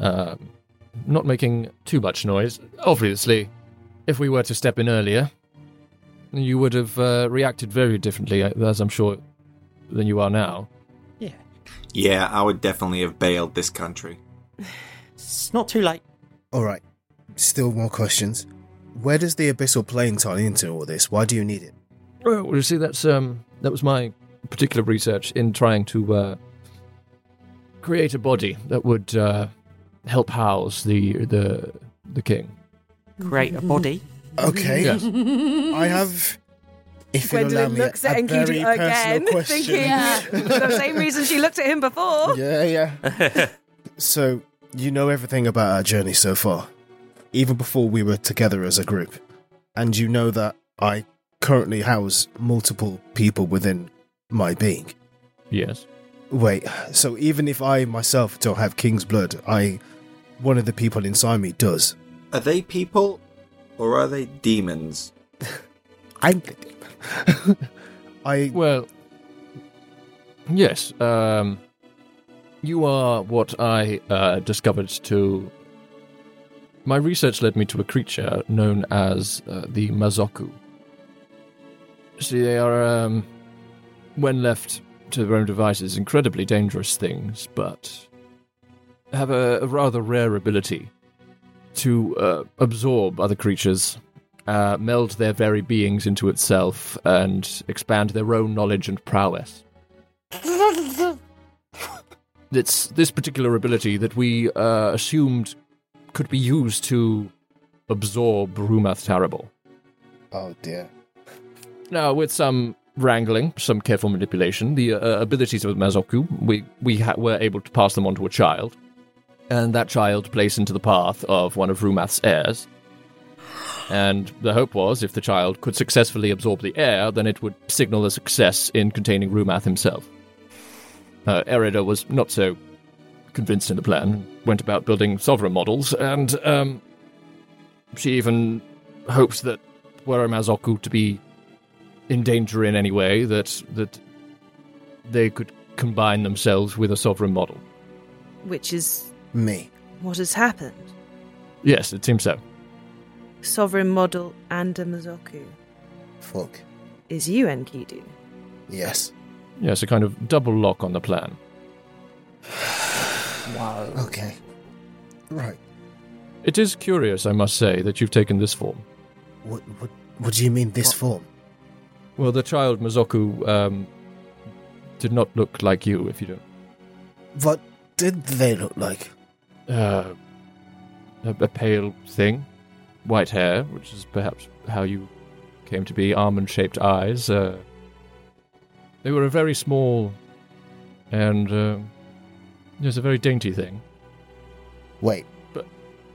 not making too much noise. Obviously, if we were to step in earlier, you would have reacted very differently, as I'm sure, than you are now. Yeah. Yeah, I would definitely have bailed this country. It's not too late. Alright, still more questions. Where does the abyssal plane tie into all this? Why do you need it? Well, you see, that was my particular research in trying to create a body that would help house the king. Create a body? Okay. Yes. I have, if you'll allow Gwendolyn me, looks a at very Enkidu personal again, question. thinking the same reason she looked at him before. Yeah. So, you know everything about our journey so far, even before we were together as a group. And you know that I currently house multiple people within my being. Yes. Wait, so even if I myself don't have king's blood, one of the people inside me does. Are they people or are they demons? I'm the demon. Well, yes. You are what I discovered to... My research led me to a creature known as the Mazoku. See, they are, when left to their own devices, incredibly dangerous things, but have a rather rare ability to absorb other creatures, meld their very beings into itself, and expand their own knowledge and prowess. It's this particular ability that we assumed could be used to absorb Rumath Terrible. Oh dear. Now, with some wrangling, some careful manipulation, the abilities of Mazoku, we were able to pass them on to a child, and that child placed into the path of one of Rumath's heirs. And the hope was, if the child could successfully absorb the heir, then it would signal a success in containing Rumath himself. Erida was not so convinced in the plan, went about building sovereign models, and she even hopes that were Mazoku to be in danger in any way, that they could combine themselves with a sovereign model. Which is Me. what has happened. Yes, it seems so. Sovereign model and a Mazoku. Fuck. Is you, Enkidu? Yes. Yes, a kind of double lock on the plan. Wow. Okay. Right. It is curious, I must say, that you've taken this form. What do you mean, this form? Well, the child Mazoku did not look like you, if you don't. What did they look like? A pale thing. White hair, which is perhaps how you came to be. Almond-shaped eyes. They were a very small and yes, a very dainty thing. Wait. But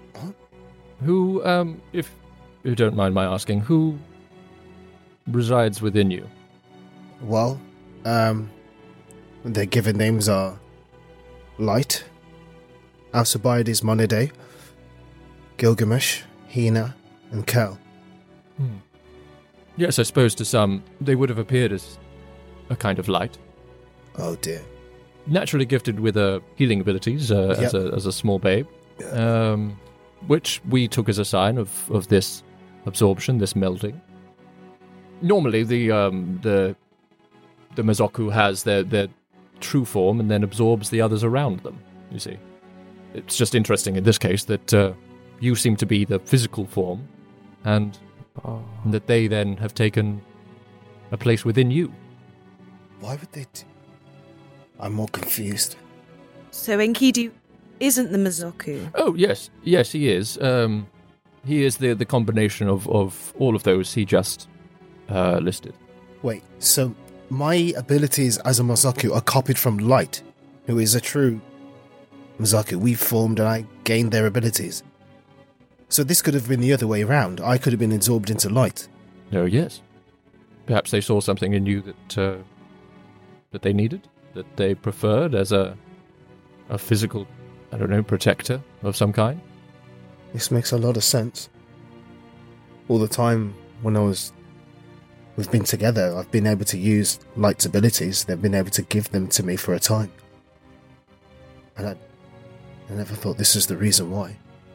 who, if you don't mind my asking, who resides within you? Well, their given names are Light, Alcibiades Monide, Gilgamesh, Hina, and Kel. Yes, I suppose to some they would have appeared as a kind of light. Oh dear. Naturally gifted with healing abilities as a small babe, which we took as a sign of this absorption, this melding. Normally, the Mazoku has their true form and then absorbs the others around them. You see, it's just interesting in this case that you seem to be the physical form, and that they then have taken a place within you. Why would they? I'm more confused. So Enkidu isn't the Mazoku? Oh, yes, he is. He is the combination of all of those he just listed. Wait, so my abilities as a Mazoku are copied from Light, who is a true Mazoku. We formed and I gained their abilities. So this could have been the other way around. I could have been absorbed into Light. Oh, yes. Perhaps they saw something in you that they needed, that they preferred as a physical, I don't know, protector of some kind. This makes a lot of sense. All the time when we've been together, I've been able to use Light's abilities. They've been able to give them to me for a time. And I never thought this is the reason why.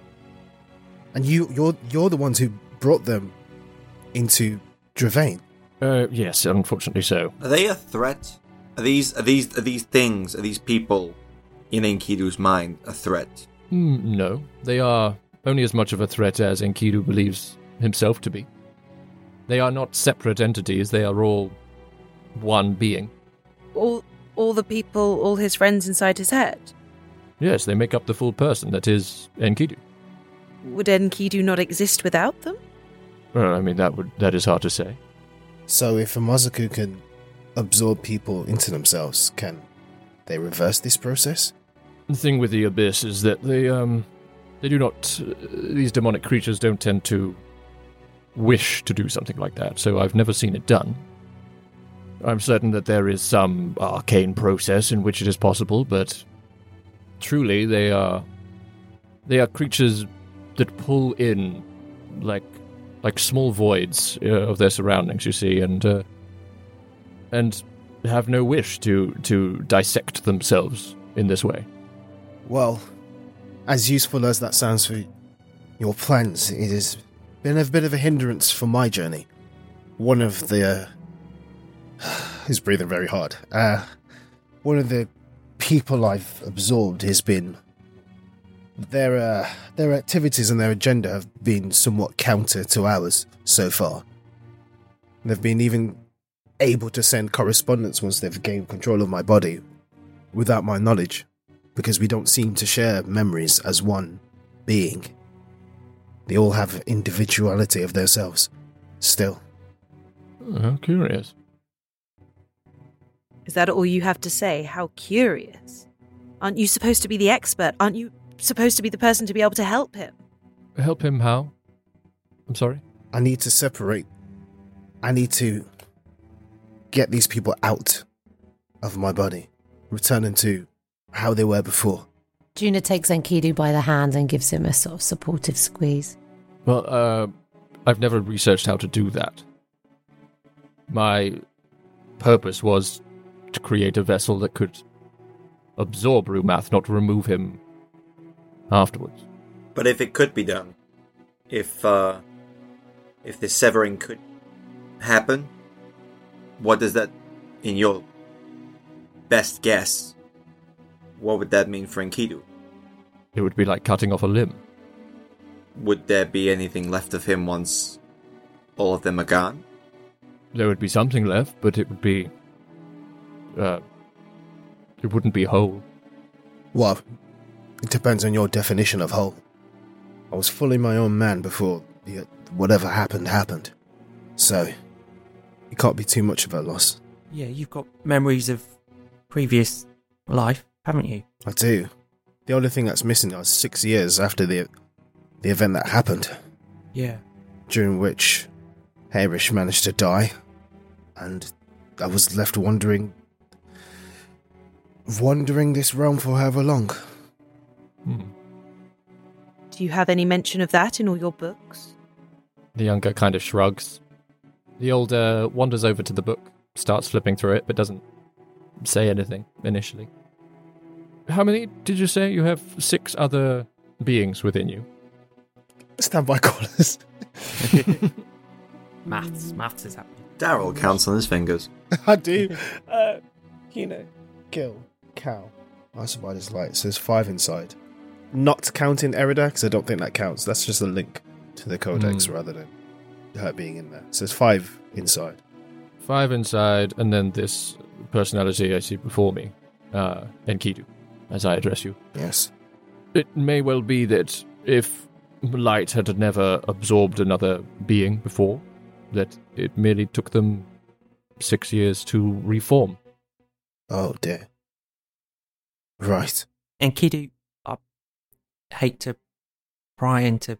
And you're the ones who brought them into Dravane. Yes, unfortunately so. Are they a threat? Are these things, are these people in Enkidu's mind a threat? No, they are only as much of a threat as Enkidu believes himself to be. They are not separate entities, they are all one being. All the people, all his friends inside his head? Yes, they make up the full person that is Enkidu. Would Enkidu not exist without them? Well, I mean, that is hard to say. So if a Mazoku can absorb people into themselves, can they reverse this process? The thing with the Abyss is that they do not, these demonic creatures don't tend to wish to do something like that, so I've never seen it done. I'm certain that there is some arcane process in which it is possible, but truly they are creatures that pull in like small voids of their surroundings, you see, and have no wish to dissect themselves in this way. Well, as useful as that sounds for your plans, it has been a bit of a hindrance for my journey. One of the... he's breathing very hard. One of the people I've absorbed has been... Their activities and their agenda have been somewhat counter to ours so far. They've been even able to send correspondence once they've gained control of my body without my knowledge, because we don't seem to share memories as one being. They all have individuality of themselves, still. How curious. Is that all you have to say? How curious. Aren't you supposed to be the expert? Aren't you supposed to be the person to be able to help him? Help him how? I'm sorry? I need to separate. I need to get these people out of my body, returning to how they were before. Juna takes Enkidu by the hand and gives him a sort of supportive squeeze. Well, I've never researched how to do that. My purpose was to create a vessel that could absorb Rumath, not remove him afterwards. But if it could be done, if the severing could happen, what does that, in your best guess, what would that mean for Enkidu? It would be like cutting off a limb. Would there be anything left of him once all of them are gone? There would be something left, but it would be... it wouldn't be whole. Well, it depends on your definition of whole. I was fully my own man before whatever happened. So, it can't be too much of a loss. Yeah, you've got memories of previous life, haven't you? I do. The only thing that's missing is 6 years after the event that happened. Yeah. During which Harish managed to die, and I was left wandering this realm for however long. Do you have any mention of that in all your books? The younger kind of shrugs. The older wanders over to the book, starts flipping through it, but doesn't say anything initially. How many did you say? You have 6 other beings within you? Standby callers. Maths is happening. Daryl counts on his fingers. I do. Kill, cow. Alcibiades light. So there's 5 inside. Not counting Erida, because I don't think that counts. That's just a link to the codex rather than her being in there. So there's 5 inside. 5 inside, and then this personality I see before me, Enkidu, as I address you. Yes. It may well be that if light had never absorbed another being before, that it merely took them 6 years to reform. Oh dear. Right. Enkidu, I hate to pry into,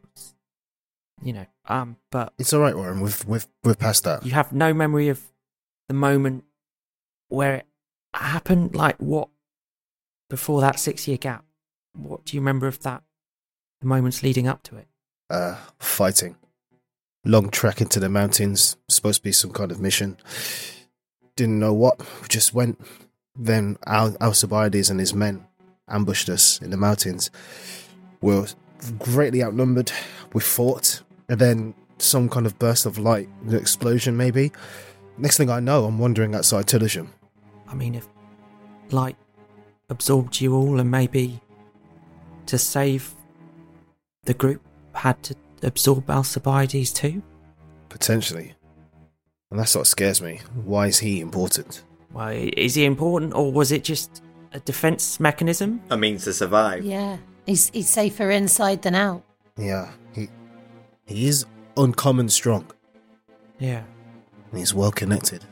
but it's all right, Warren. We've passed that. You have no memory of the moment where it happened. Like what before that 6-year gap? What do you remember of that? The moments leading up to it? Fighting. Long trek into the mountains. Supposed to be some kind of mission. Didn't know what. We just went. Then Alcibiades and his men ambushed us in the mountains. We were greatly outnumbered. We fought. And then some kind of burst of light. An explosion, maybe. Next thing I know, I'm wandering outside Tillisham. I mean, if light absorbed you all and maybe to save the group had to absorb Alcibiades too? Potentially. And that's what scares me. Why is he important? Well, is he important, or was it just a defense mechanism? A means to survive. Yeah, he's safer inside than out. Yeah, he is uncommon strong. Yeah. And he's well connected.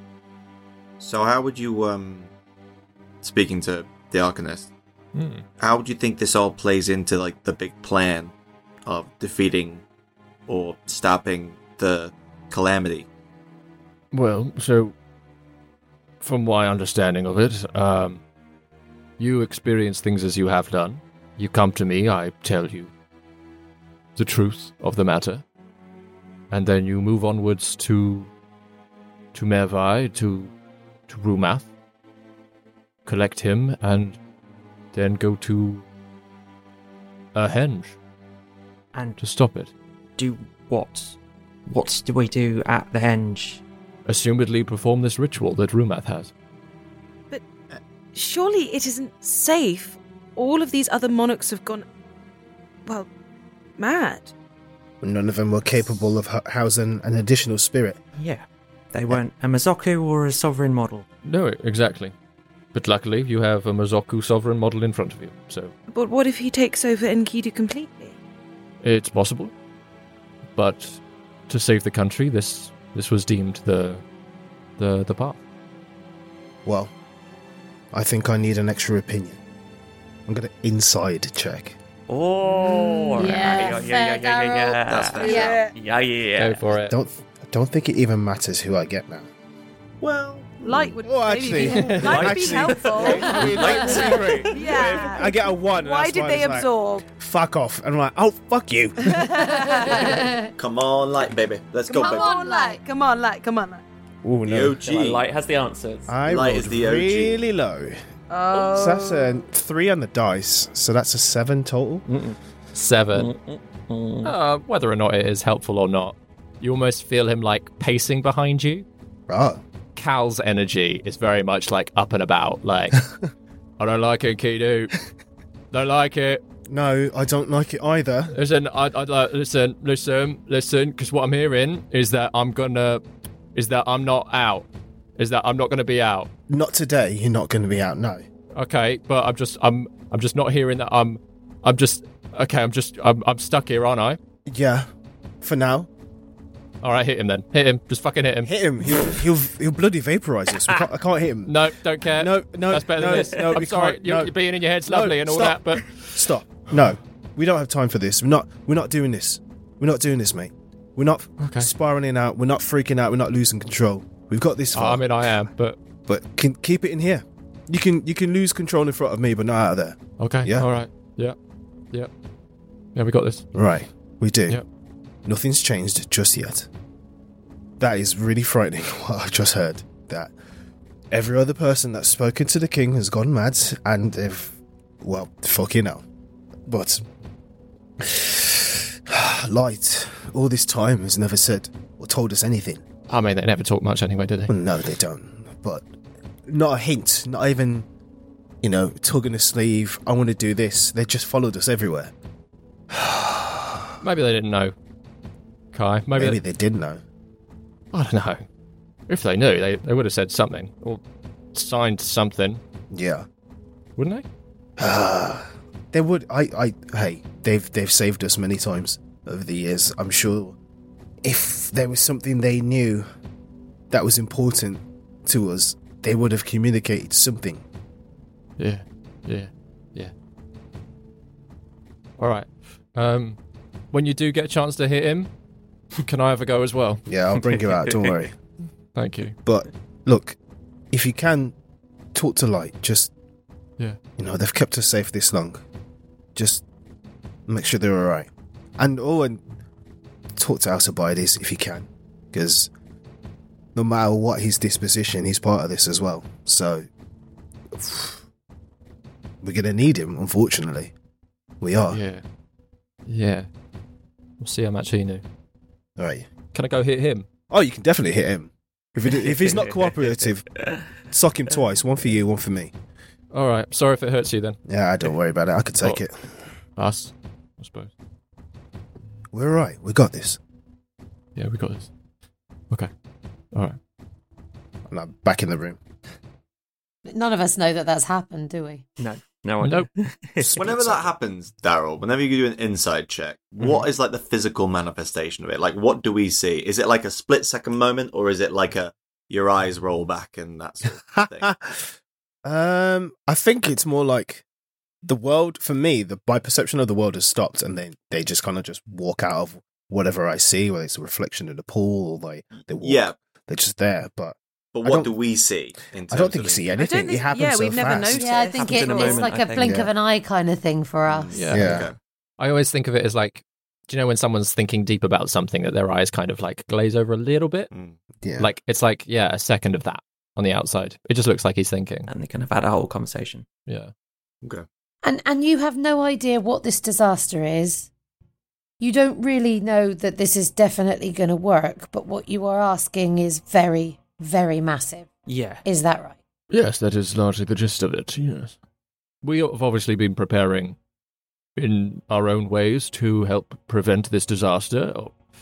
So how would you, speaking to the Arcanist, how would you think this all plays into, like, the big plan of defeating or stopping the calamity? Well, so, from my understanding of it, you experience things as you have done. You come to me, I tell you the truth of the matter, and then you move onwards to Mervai, to Rumath, collect him, and then go to Henge and to stop it. Do what? What do we do at the Henge? Assumedly perform this ritual that Rumath has. But surely it isn't safe. All of these other monarchs have gone, well, mad. None of them were capable of housing an additional spirit. Yeah. They weren't a Mazoku or a sovereign model. No, exactly. But luckily, you have a Mazoku sovereign model in front of you, so... But what if he takes over Enkidu completely? It's possible. But to save the country, this was deemed the path. Well, I think I need an extra opinion. I'm going to inside check. Oh, yeah. That's fair. Yeah. Go for it. I don't think it even matters who I get now. Well, Light would Well, maybe actually, be, light would be helpful. Light would be great. Yeah. I get a 1. Why did they absorb? Fuck off. And I'm like, oh, fuck you. Come on, light, baby. Let's go, baby. Come on, light. Come on, light. Come on, light. Oh, The no. OG. Light has the answers. I Light rolled is the OG. really low. Oh. So that's a 3 on the dice. So that's a 7 total. 7. Whether or not it is helpful or not, you almost feel him like pacing behind you. Oh. Cal's energy is very much like up and about. Like, I don't like it, Kidu. Don't like it. No, I don't like it either. Listen, listen. Because what I'm hearing is that I'm not out. Is that I'm not going to be out. Not today. You're not going to be out, no. Okay, but I'm just not hearing that. I'm stuck here, aren't I? Yeah, for now. All right, hit him then. Hit him. Just fucking hit him. Hit him. He'll bloody vaporize us. I can't hit him. No, don't care. No. That's better than this. No, I'm sorry. You're being in your head's lovely and all stop. that, but Stop. No, we don't have time for this. We're not doing this. We're not doing this, mate. We're not spiraling out. We're not freaking out. We're not losing control. We've got this far. I mean, I am, but can keep it in here. You can lose control in front of me, but not out of there. okay. Yeah. All right. Yeah. We got this. Right. We do. Yep. Nothing's changed just yet. That is really frightening, what I just heard. That every other person that's spoken to the king has gone mad, and fucking hell. But Light, all this time, has never said or told us anything. I mean, they never talk much anyway, do they? Well, no, they don't. But not a hint, not even, tugging a sleeve, I want to do this. They just followed us everywhere. Maybe they didn't know. Kai, Maybe they did know. I don't know. If they knew, they would have said something or signed something, Yeah. wouldn't they? They would. Hey, they've saved us many times over the years. I'm sure if there was something they knew that was important to us, they would have communicated something. Yeah. All right. When you do get a chance to hit him, can I have a go as well? Yeah, I'll bring you out. Don't worry. Thank you. But look, if you can talk to Light, just Yeah. they've kept us safe this long. Just make sure they're all right, and talk to Alcibiades if you can, because no matter what his disposition, he's part of this as well. So we're gonna need him. Unfortunately, we are. Yeah. We'll see how much he knew. All right. Can I go hit him? Oh, you can definitely hit him. If he's not cooperative, sock him twice. One for you, one for me. All right. Sorry if it hurts you then. Yeah, don't worry about it. I could take it. Us, I suppose. We're all right. We got this. Yeah, we got this. Okay. All right. And I'm back in the room. None of us know that that's happened, do we? No, I don't. Whenever that happens, Daryl, whenever you do an inside check, what is like the physical manifestation of it? Like, what do we see? Is it like a split-second moment, or is it like your eyes roll back and that sort of thing? I think it's more like the world, for me, my perception of the world has stopped, and they just kind of just walk out of whatever I see, whether it's a reflection in the pool, or they walk. Yeah. They're just there, but what do we see? In terms I don't think of you see I anything. don't think- It happens yeah, so we've never fast. noticed. Yeah, I think Happens in a it's moment, like I a think. blink Yeah. of an eye kind of thing for us. Yeah. Yeah. I always think of it as like, do you know when someone's thinking deep about something that their eyes kind of like glaze over a little bit? Yeah. Like, it's like, a second of that on the outside. It just looks like he's thinking. And they kind of had a whole conversation. Yeah. Okay. And you have no idea what this disaster is. You don't really know that this is definitely going to work, but what you are asking is very, very massive. Yeah. Is that right? Yes, that is largely the gist of it, yes. We have obviously been preparing in our own ways to help prevent this disaster.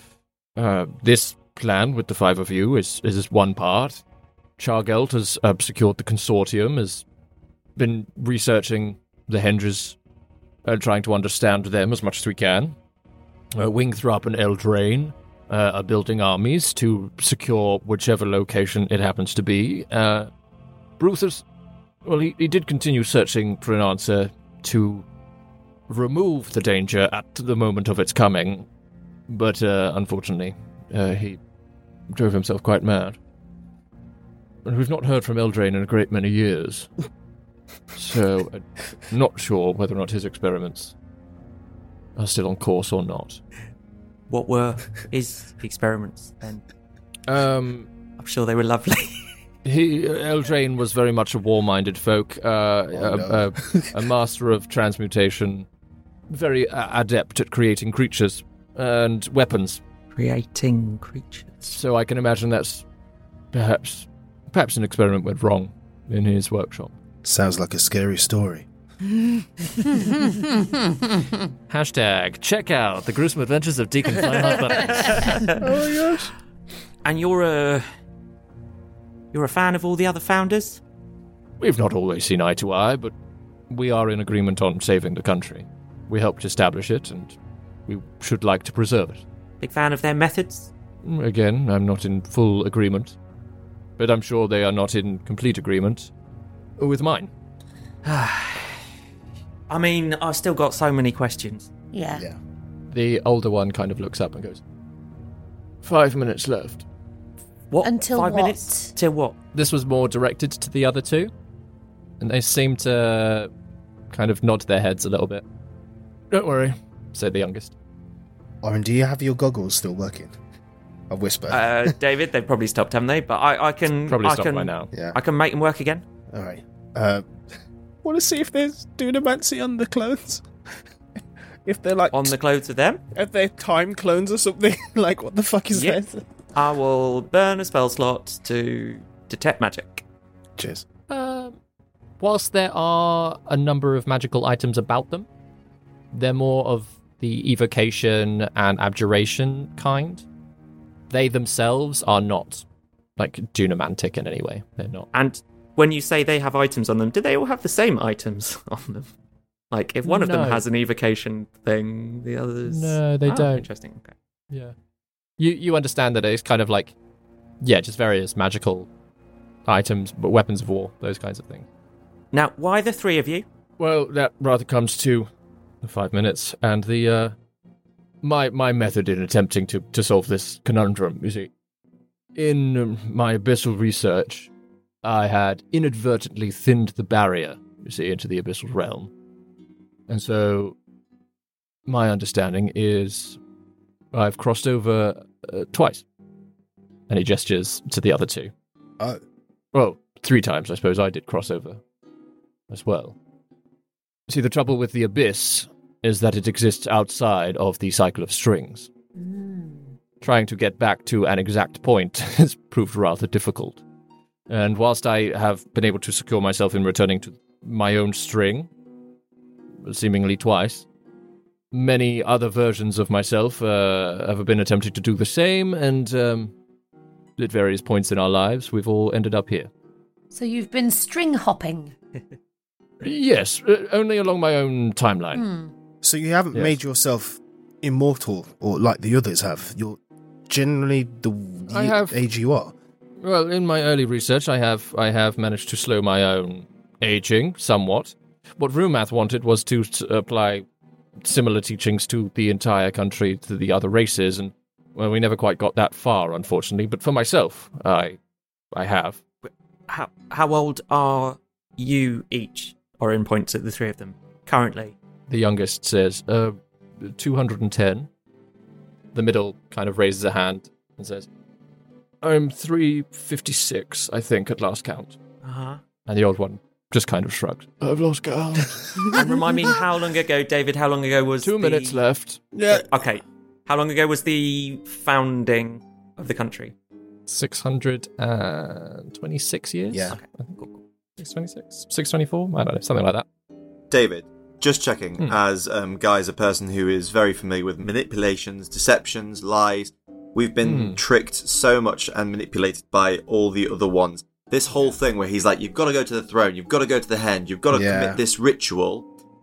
This plan with the 5 of you is one part. Chargelt has secured the consortium, has been researching the Hendras, trying to understand them as much as we can. Wingthrup and Eldraine are building armies to secure whichever location it happens to be. Bruthus, well, he did continue searching for an answer to remove the danger at the moment of its coming, but unfortunately, he drove himself quite mad. we've not heard from Eldraine in a great many years. So, I'm not sure whether or not his experiments are still on course or not. What were his experiments then? I'm sure they were lovely. Eldraine was very much a war-minded folk, a master of transmutation, very adept at creating creatures and weapons. Creating creatures. So I can imagine that's perhaps an experiment went wrong in his workshop. Sounds like a scary story. Hashtag check out the gruesome adventures of Deacon Feinhardt Buttons. Oh my gosh. And you're a fan of all the other founders? We've not always seen eye to eye, but we are in agreement on saving the country. We helped establish it, and we should like to preserve it. Big fan of their methods? Again, I'm not in full agreement, but I'm sure they are not in complete agreement with mine. I mean, I've still got so many questions. Yeah. The older one kind of looks up and goes, 5 minutes left. What? Until 5 what? minutes? Till what? This was more directed to the other two, and they seem to kind of nod their heads a little bit. Don't worry, said the youngest. Oren, do you have your goggles still working? I whisper. David, they've probably stopped, haven't they? But I can... Probably stopped by now. Yeah. I can make them work again. All right. Want to see if there's Dunamancy on the clothes? If they're like... On the clothes of them? If they're time clones or something. Like, what the fuck is this? I will burn a spell slot to detect magic. Cheers. Whilst there are a number of magical items about them, they're more of the evocation and abjuration kind. They themselves are not, like, dunamantic in any way. They're not. And when you say they have items on them, do they all have the same items on them? Like, if one of them has an evocation thing, the others... No, they don't. Interesting, okay. Yeah. You understand that it's kind of like, just various magical items, but weapons of war, those kinds of things. Now, why the three of you? Well, that rather comes to the 5 minutes, and the, my method in attempting to solve this conundrum, you see. In my abyssal research, I had inadvertently thinned the barrier, you see, into the abyssal realm. And so, my understanding is I've crossed over twice. And he gestures to the other two. Oh. Well, 3 times, I suppose I did cross over as well. See, the trouble with the Abyss is that it exists outside of the cycle of strings. Trying to get back to an exact point has proved rather difficult. And whilst I have been able to secure myself in returning to my own string, seemingly twice, many other versions of myself have been attempting to do the same, and at various points in our lives, we've all ended up here. So you've been string hopping? Yes, only along my own timeline. So you haven't made yourself immortal, or like the others have. You're generally the age you are. Well, in my early research, I have managed to slow my own aging somewhat. What Rumath wanted was to apply similar teachings to the entire country, to the other races, and, well, we never quite got that far, unfortunately. But for myself, I have. How old are you each, or in points at the three of them, currently? The youngest says, 210. The middle kind of raises a hand and says, I'm 356, I think, at last count. Uh-huh. And the old one just kind of shrugged. I've lost count. And remind me, how long ago, David, how long ago was 2 minutes left. Yeah. Okay. How long ago was the founding of the country? 626 years? Yeah. Okay. Cool. 626? 624? I don't know, something like that. David, just checking, as Guy is a person who is very familiar with manipulations, deceptions, lies. We've been tricked so much and manipulated by all the other ones. This whole thing where he's like, you've got to go to the throne, you've got to go to the Henge, you've got to commit this ritual.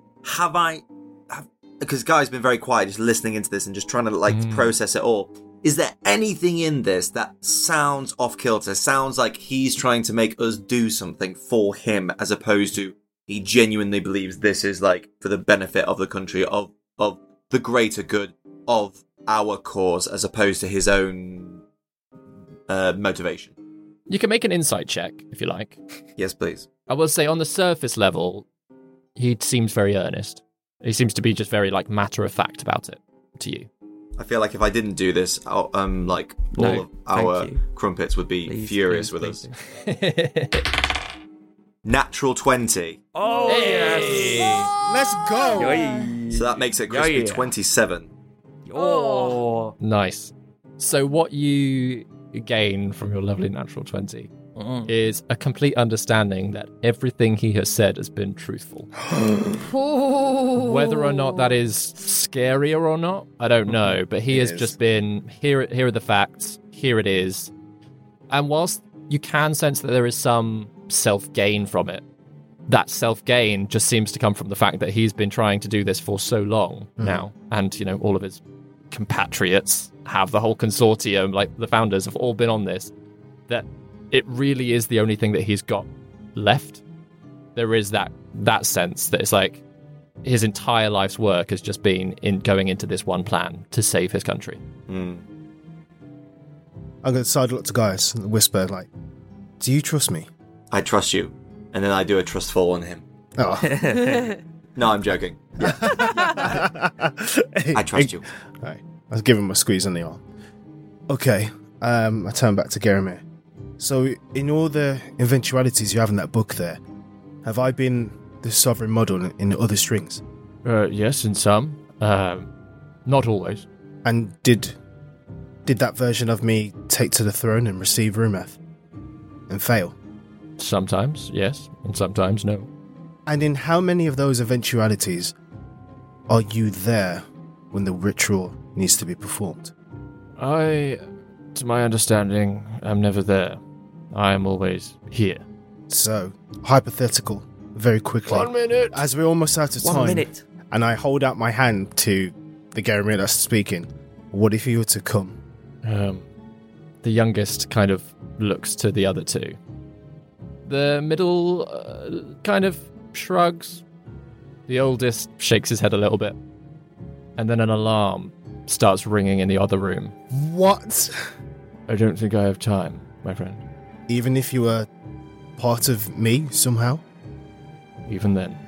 Because Guy's been very quiet, just listening into this and just trying to process it all. Is there anything in this that sounds off kilter? Sounds like he's trying to make us do something for him, as opposed to he genuinely believes this is like for the benefit of the country, of the greater good of our cause, as opposed to his own motivation? You can make an insight check, if you like. Yes, please. I will say on the surface level, he seems very earnest. He seems to be just very, matter-of-fact about it to you. I feel like if I didn't do this, all of our crumpets would be furious with us. Natural 20. Oh, yes! Let's go! So that makes it crispy 27. Oh! Nice. So what you gain from your lovely natural 20 is a complete understanding that everything he has said has been truthful. Whether or not that is scarier or not, I don't know. But he has just been, here are the facts, here it is. And whilst you can sense that there is some self-gain from it, that self-gain just seems to come from the fact that he's been trying to do this for so long now. And, all of his compatriots have, the whole consortium, the founders have all been on this, that it really is the only thing that he's got left. There is that sense that it's like his entire life's work has just been in going into this one plan to save his country. I'm going to sidle up to Gaius and whisper, do you trust me? I trust you. And then I do a trust fall on him. Oh. No, I'm joking. Yeah. I trust you. All right. I'll give him a squeeze on the arm. Okay. I turn back to Geramir. So, in all the eventualities you have in that book there, have I been the sovereign model in the other strings? Yes, in some. Not always. And did that version of me take to the throne and receive Rumeth? And fail? Sometimes, yes, and sometimes no. And in how many of those eventualities are you there when the ritual needs to be performed? To my understanding, I'm never there. I am always here. So, hypothetical, very quickly. 1 minute! As we're almost out of time. 1 minute. And I hold out my hand to the Geramir that's speaking. What if you were to come? The youngest kind of looks to the other two. The middle kind of shrugs. The oldest shakes his head a little bit. And then an alarm starts ringing in the other room. What? I don't think I have time, my friend. Even if you were part of me somehow? Even then.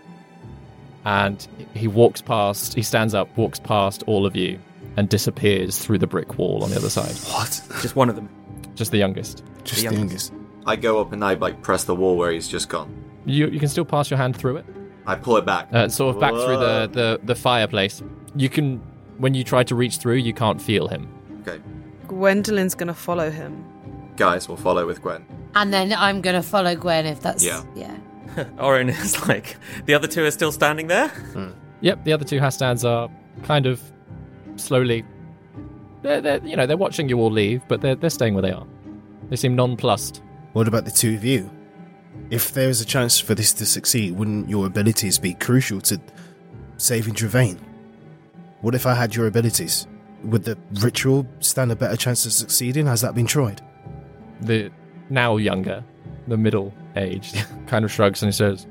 And he stands up, walks past all of you, and disappears through the brick wall on the other side. What? Just one of them. Just the youngest. Just the youngest. I go up and I press the wall where he's just gone. You can still pass your hand through it. I pull it back. Sort of back through the fireplace. You can, when you try to reach through, you can't feel him. Okay. Gwendolyn's going to follow him. Guys will follow with Gwen. And then I'm going to follow Gwen if that's... Yeah. Orin is the other two are still standing there? Yep, the other two Hastands are kind of slowly... They're watching you all leave, but they're staying where they are. They seem nonplussed. What about the two of you? If there is a chance for this to succeed, wouldn't your abilities be crucial to saving Dravain? What if I had your abilities? Would the ritual stand a better chance of succeeding? Has that been tried? The now younger, the middle-aged, kind of shrugs and he says,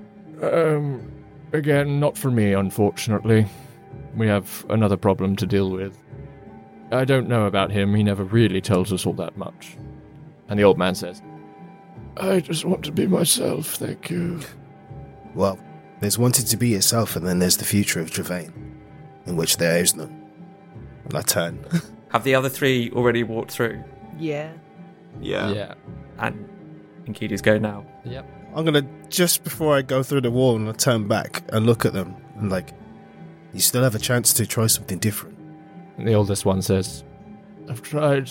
again, not for me, unfortunately. We have another problem to deal with. I don't know about him. He never really tells us all that much. And the old man says, I just want to be myself, thank you. Well, there's wanting to be yourself, and then there's the future of Dravain, in which there is none. And I turn. Have the other three already walked through? Yeah. Yeah. And Enkidu's go now. Yep. I'm gonna, just before I go through the wall, and I turn back and look at them, and you still have a chance to try something different. And the oldest one says, I've tried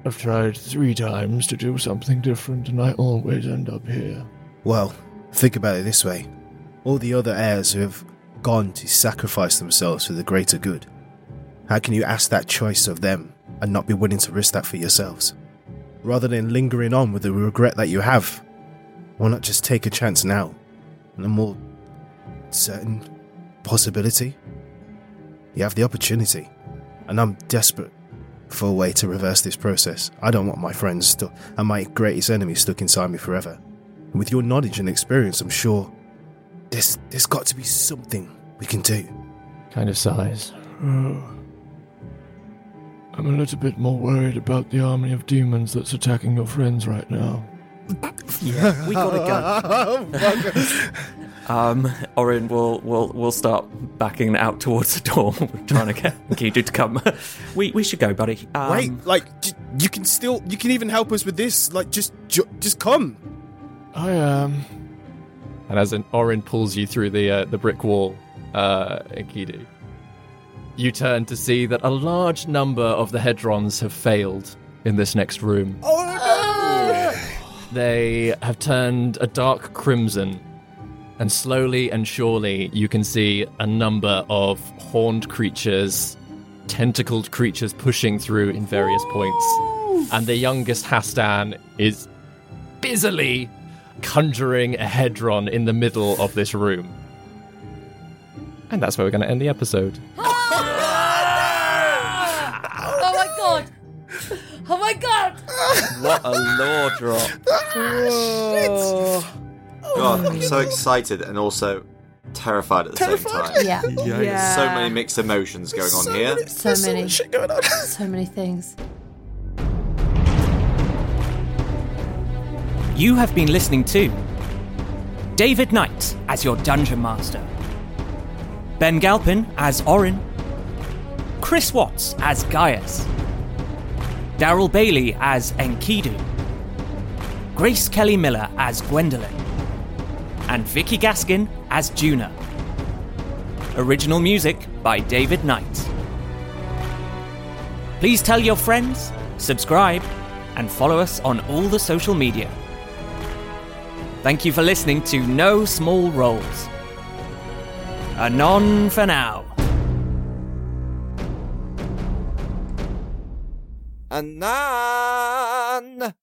3 times to do something different, and I always end up here. Well, think about it this way. All the other heirs who have gone to sacrifice themselves for the greater good. How can you ask that choice of them and not be willing to risk that for yourselves? Rather than lingering on with the regret that you have, why not just take a chance now? And a more certain possibility? You have the opportunity, and I'm desperate for a way to reverse this process. I don't want my friends and my greatest enemy stuck inside me forever. And with your knowledge and experience, I'm sure there's got to be something we can do. Kind of sighs. I'm a little bit more worried about the army of demons that's attacking your friends right now. Yeah, we gotta go. Orin will start backing out towards the door, trying to get Enkidu to come. We should go, buddy. Wait, like you can even help us with this. Like, just come. And as Orin pulls you through the brick wall, Enkidu, you turn to see that a large number of the Hedrons have failed in this next room. Oh no! They have turned a dark crimson, and slowly and surely you can see a number of horned creatures, tentacled creatures pushing through in various points. And the youngest Hastan is busily conjuring a Hedron in the middle of this room. And that's where we're going to end the episode. Oh my god! What a lore drop. God, I'm so excited and also terrified at the same time. Yeah. Yeah. So many mixed emotions going on here. So many shit going on. So many things. You have been listening to David Knight as your Dungeon Master, Ben Galpin as Orin, Chris Watts as Gaius, Daryl Bailey as Enkidu, Grace Kelly Miller as Gwendolyn, and Vicky Gaskin as Juna. Original music by David Knight. Please tell your friends, subscribe, and follow us on all the social media. Thank you for listening to No Small Roles. Anon for now. Anon!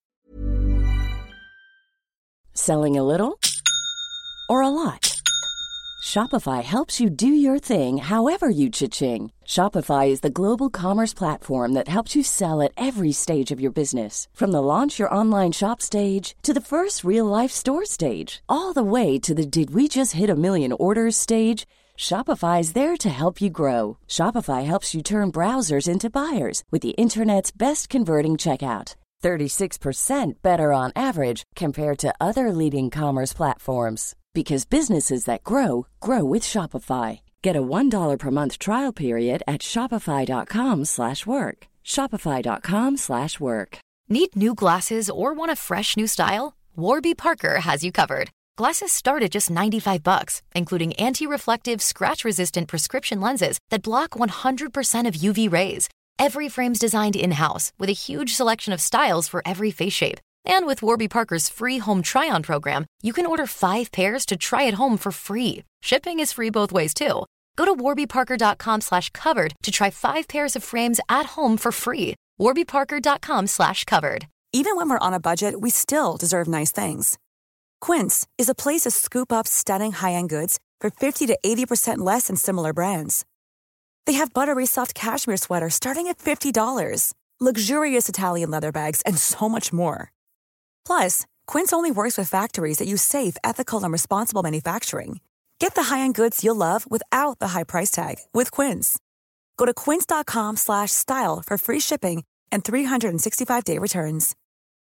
Selling a little or a lot? Shopify helps you do your thing however you cha-ching. Shopify is the global commerce platform that helps you sell at every stage of your business. From the launch your online shop stage to the first real-life store stage, all the way to the did we just hit a million orders stage. Shopify is there to help you grow. Shopify helps you turn browsers into buyers with the internet's best converting checkout. 36% better on average compared to other leading commerce platforms. Because businesses that grow, grow with Shopify. Get a $1 per month trial period at shopify.com/work. Shopify.com/work. Need new glasses or want a fresh new style? Warby Parker has you covered. Glasses start at just $95, including anti-reflective, scratch-resistant prescription lenses that block 100% of UV rays. Every frame's designed in-house with a huge selection of styles for every face shape. And with Warby Parker's free home try-on program, you can order 5 pairs to try at home for free. Shipping is free both ways, too. Go to warbyparker.com/covered to try 5 pairs of frames at home for free. warbyparker.com/covered. Even when we're on a budget, we still deserve nice things. Quince is a place to scoop up stunning high-end goods for 50 to 80% less than similar brands. They have buttery soft cashmere sweaters starting at $50, luxurious Italian leather bags, and so much more. Plus, Quince only works with factories that use safe, ethical, and responsible manufacturing. Get the high-end goods you'll love without the high price tag with Quince. Go to quince.com/style for free shipping and 365-day returns.